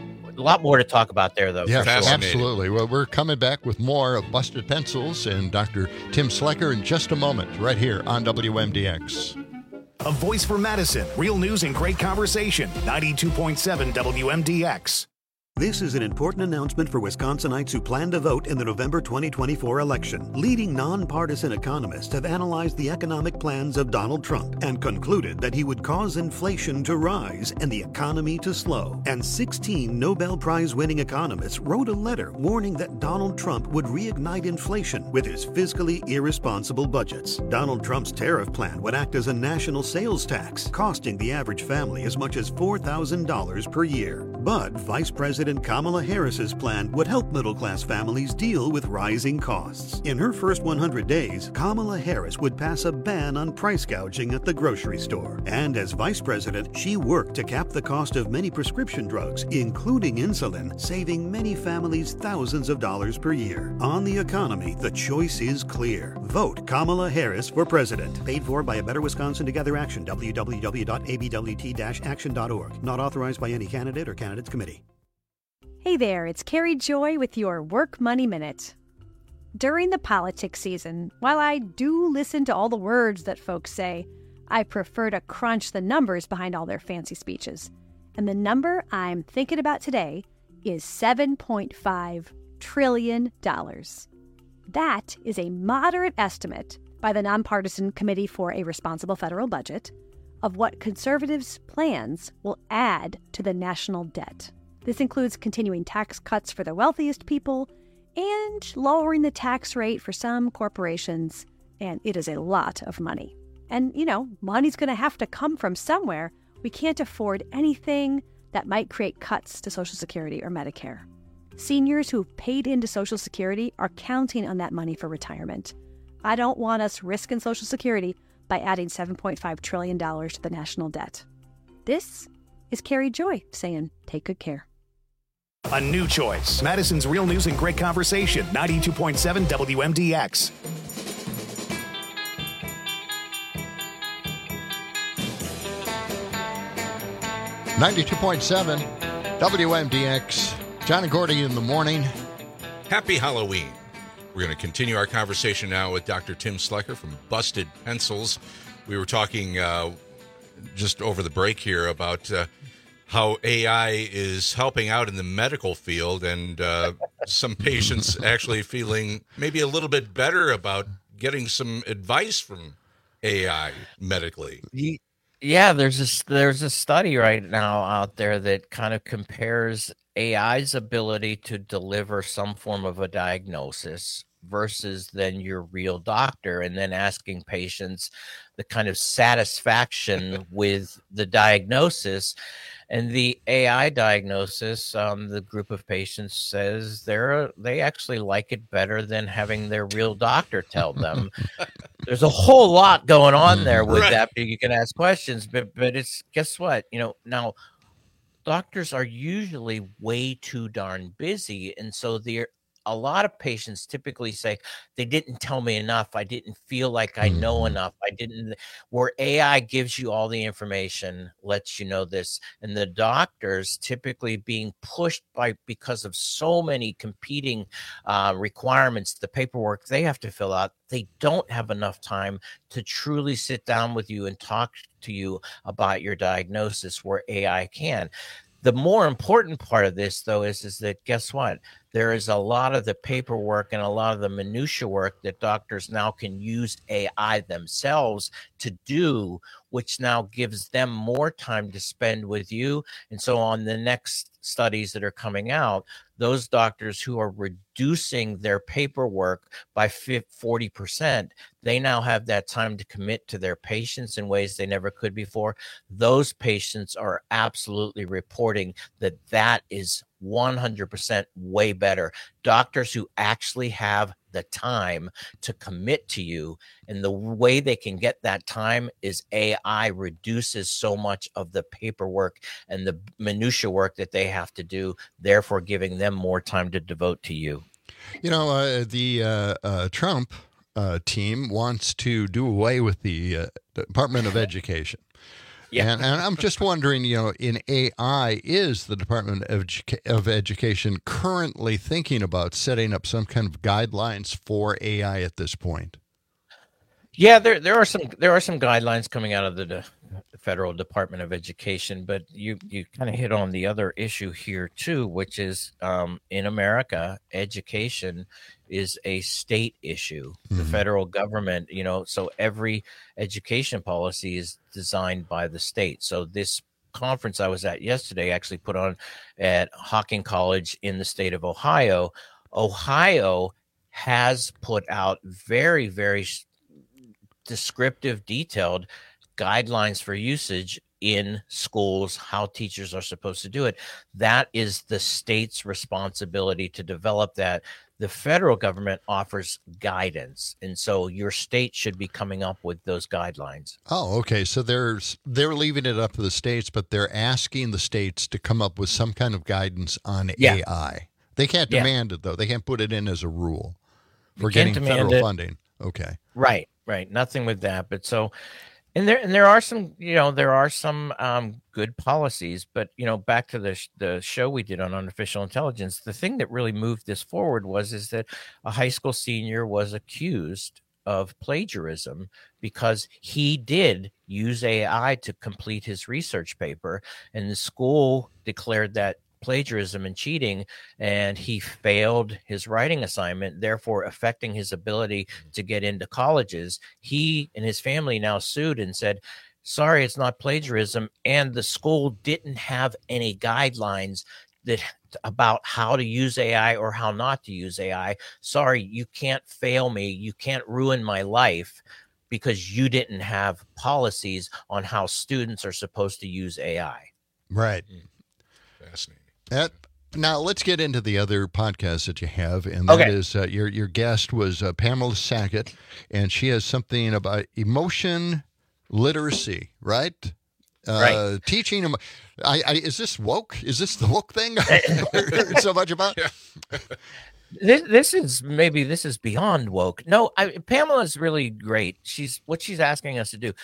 A lot more to talk about there, though. Yes, for sure. absolutely. Well, we're coming back with more of Busted Pencils and Doctor Tim Slecker in just a moment, right here on W M D X. A voice for Madison. Real news and great conversation. ninety-two point seven W M D X. This is an important announcement for Wisconsinites who plan to vote in the November twenty twenty-four election. Leading nonpartisan economists have analyzed the economic plans of Donald Trump and concluded that he would cause inflation to rise and the economy to slow. And sixteen Nobel Prize-winning economists wrote a letter warning that Donald Trump would reignite inflation with his fiscally irresponsible budgets. Donald Trump's tariff plan would act as a national sales tax, costing the average family as much as four thousand dollars per year. But Vice President Kamala Harris's plan would help middle-class families deal with rising costs. In her first one hundred days, Kamala Harris would pass a ban on price gouging at the grocery store. And as vice president, she worked to cap the cost of many prescription drugs, including insulin, saving many families thousands of dollars per year. On the economy, the choice is clear. Vote Kamala Harris for president. Paid for by A Better Wisconsin Together Action, w w w dot a b w t dash action dot org. Not authorized by any candidate or candidates committee. Hey there, it's Carrie Joy with your Work Money Minute. During the politics season, while I do listen to all the words that folks say, I prefer to crunch the numbers behind all their fancy speeches. And the number I'm thinking about today is seven point five trillion dollars. That is a moderate estimate by the Nonpartisan Committee for a Responsible Federal Budget of what conservatives' plans will add to the national debt. This includes continuing tax cuts for the wealthiest people and lowering the tax rate for some corporations. And it is a lot of money. And, you know, money's going to have to come from somewhere. We can't afford anything that might create cuts to Social Security or Medicare. Seniors who've paid into Social Security are counting on that money for retirement. I don't want us risking Social Security by adding seven point five trillion dollars to the national debt. This is Carrie Joy saying, take good care. A new choice. Madison's Real News and Great Conversation. ninety-two point seven W M D X. ninety-two point seven W M D X. John and Gordy in the morning. Happy Halloween. We're going to continue our conversation now with Doctor Tim Slecker from Busted Pencils. We were talking uh, just over the break here about uh, how A I is helping out in the medical field, and uh, some patients actually feeling maybe a little bit better about getting some advice from A I medically. Yeah, there's a, there's a study right now out there that kind of compares A I's ability to deliver some form of a diagnosis versus then your real doctor, and then asking patients the kind of satisfaction with the diagnosis. And the A I diagnosis, um, the group of patients says they're they actually like it better than having their real doctor tell them. There's a whole lot going on there with Right. that. You can ask questions, but but it's guess what? You know, now doctors are usually way too darn busy, and so they're a lot of patients typically say they didn't tell me enough. I didn't feel like I know enough. I didn't, where A I gives you all the information, lets you know this. And the doctors typically being pushed by, because of so many competing uh, requirements, the paperwork they have to fill out, they don't have enough time to truly sit down with you and talk to you about your diagnosis, where A I can. The more important part of this, though, is, is that guess what? There is a lot of the paperwork and a lot of the minutia work that doctors now can use A I themselves to do, which now gives them more time to spend with you. And so on the next studies that are coming out, those doctors who are reducing their paperwork by forty percent, they now have that time to commit to their patients in ways they never could before. Those patients are absolutely reporting that that is one hundred percent way better. Doctors who actually have the time to commit to you, and the way they can get that time is A I reduces so much of the paperwork and the minutia work that they have to do, therefore giving them more time to devote to you. You know, uh, the uh, uh, Trump uh, team wants to do away with the uh, Department of Education. Yeah. And, and I'm just wondering, you know, in A I, is the Department of, Educa- of Education currently thinking about setting up some kind of guidelines for A I at this point? Yeah, there there are some there are some guidelines coming out of the, the Federal Department of Education, but you you kind of hit on the other issue here too, which is um, in America, education is a state issue. Mm-hmm. The federal government, you know, so every education policy is designed by the state. So this conference I was at yesterday, actually put on at Hocking College in the state of Ohio. Ohio has put out very, very descriptive, detailed guidelines for usage in schools, how teachers are supposed to do it. That is the state's responsibility to develop that. The federal government offers guidance, and so your state should be coming up with those guidelines. Oh, okay. So there's they're leaving it up to the states, but they're asking the states to come up with some kind of guidance on yeah. A I. They can't demand yeah. it, though. They can't put it in as a rule for getting federal it. funding. Okay. Right. Right. Nothing with that. But so, and there, and there are some, you know, there are some um, good policies, but, you know, back to the, the show we did on artificial intelligence, the thing that really moved this forward was, is that a high school senior was accused of plagiarism because he did use A I to complete his research paper, and the school declared that plagiarism and cheating, and he failed his writing assignment, therefore affecting his ability to get into colleges. He and his family now sued and said, sorry, it's not plagiarism, and the school didn't have any guidelines that about how to use A I or how not to use A I. Sorry, you can't fail me, you can't ruin my life because you didn't have policies on how students are supposed to use A I. Right. Fascinating. That, now let's get into the other podcast that you have, and that okay. is uh, your your guest was uh, Pamela Sackett, and she has something about emotion literacy, right? Uh, right. Teaching them. I, I, is this woke? Is this the woke thing? So much about. Yeah. This, this is maybe this is beyond woke. No, I, Pamela's really great. She's what she's asking us to do.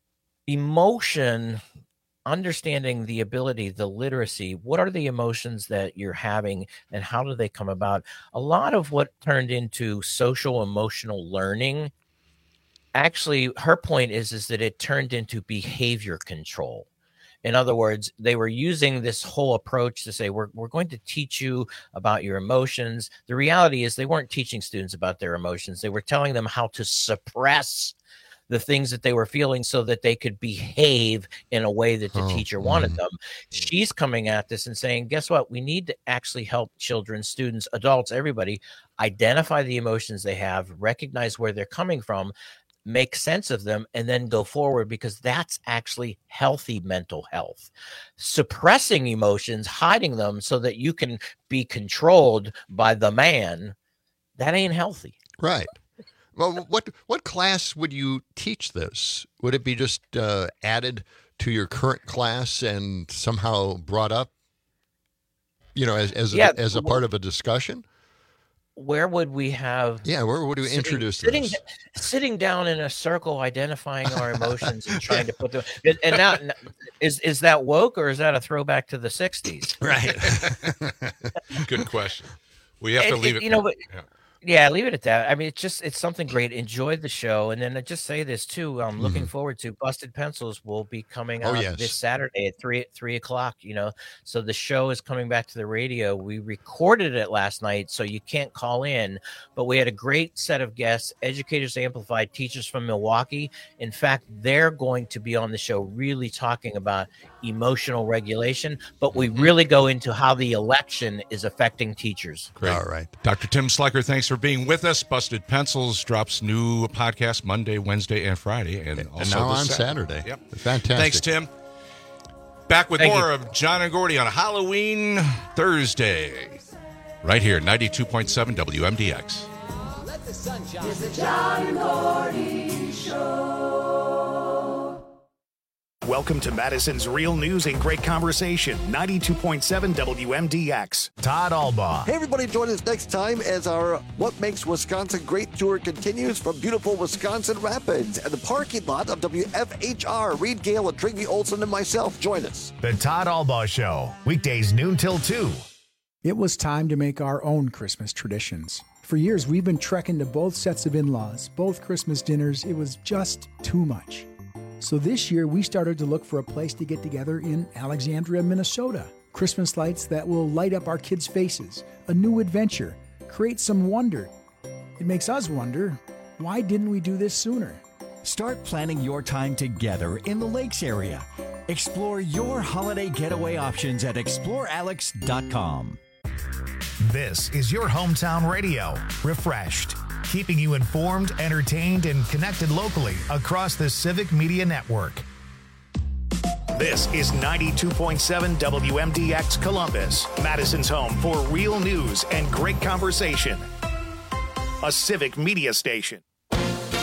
Emotion. Understanding the ability, the literacy, what are the emotions that you're having and how do they come about? A lot of what turned into social emotional learning, actually, her point is, is that it turned into behavior control. In other words, they were using this whole approach to say, we're, we're going to teach you about your emotions. The reality is they weren't teaching students about their emotions. They were telling them how to suppress the things that they were feeling so that they could behave in a way that the oh, teacher wanted mm. them. She's coming at this and saying, guess what? We need to actually help children, students, adults, everybody identify the emotions they have, recognize where they're coming from, make sense of them, and then go forward, because that's actually healthy mental health. Suppressing emotions, hiding them so that you can be controlled by the man, that ain't healthy. Right. Well, what what class would you teach this? Would it be just uh, added to your current class and somehow brought up, you know, as as, yeah, a, as a part of a discussion? Where would we have? Yeah, where would we sitting, introduce sitting, this? Sitting down in a circle, identifying our emotions and trying to put them. And now, is is that woke or is that a throwback to the sixties? Right. Good question. We have to and, leave and, it. You know, but, yeah. Yeah, leave it at that. I mean, it's just, it's something great. Enjoy the show. And then I just say this too. I'm looking mm-hmm. forward to Busted Pencils will be coming oh, out yes. this Saturday at three, three o'clock, you know, so the show is coming back to the radio. We recorded it last night, so you can't call in, but we had a great set of guests, Educators Amplified, teachers from Milwaukee. In fact, they're going to be on the show really talking about emotional regulation, but we really go into how the election is affecting teachers. Great. All right. Doctor Tim Sliker, thanks for being with us. Busted Pencils drops new podcast Monday, Wednesday, and Friday. And, and also now on Saturday. Saturday. Yep. Fantastic. Thanks, Tim. Back with Thank more you. of John and Gordy on Halloween Thursday. Right here, ninety-two point seven W M D X. Let the sun shine. It's the John and Gordy Show. Welcome to Madison's Real News and Great Conversation, ninety-two point seven W M D X. Todd Albaugh. Hey, everybody, join us next time as our What Makes Wisconsin Great tour continues from beautiful Wisconsin Rapids and the parking lot of W F H R. Reed Gale and Tringy Olson and myself. Join us. The Todd Albaugh Show, weekdays noon till two. It was time to make our own Christmas traditions. For years, we've been trekking to both sets of in-laws, both Christmas dinners. It was just too much. So this year, we started to look for a place to get together in Alexandria, Minnesota. Christmas lights that will light up our kids' faces, a new adventure, create some wonder. It makes us wonder, why didn't we do this sooner? Start planning your time together in the Lakes area. Explore your holiday getaway options at explore alex dot com. This is your hometown radio, refreshed, keeping you informed, entertained, and connected locally across the Civic Media Network. This is ninety-two point seven W M D X Columbus, Madison's home for real news and great conversation. A Civic Media station.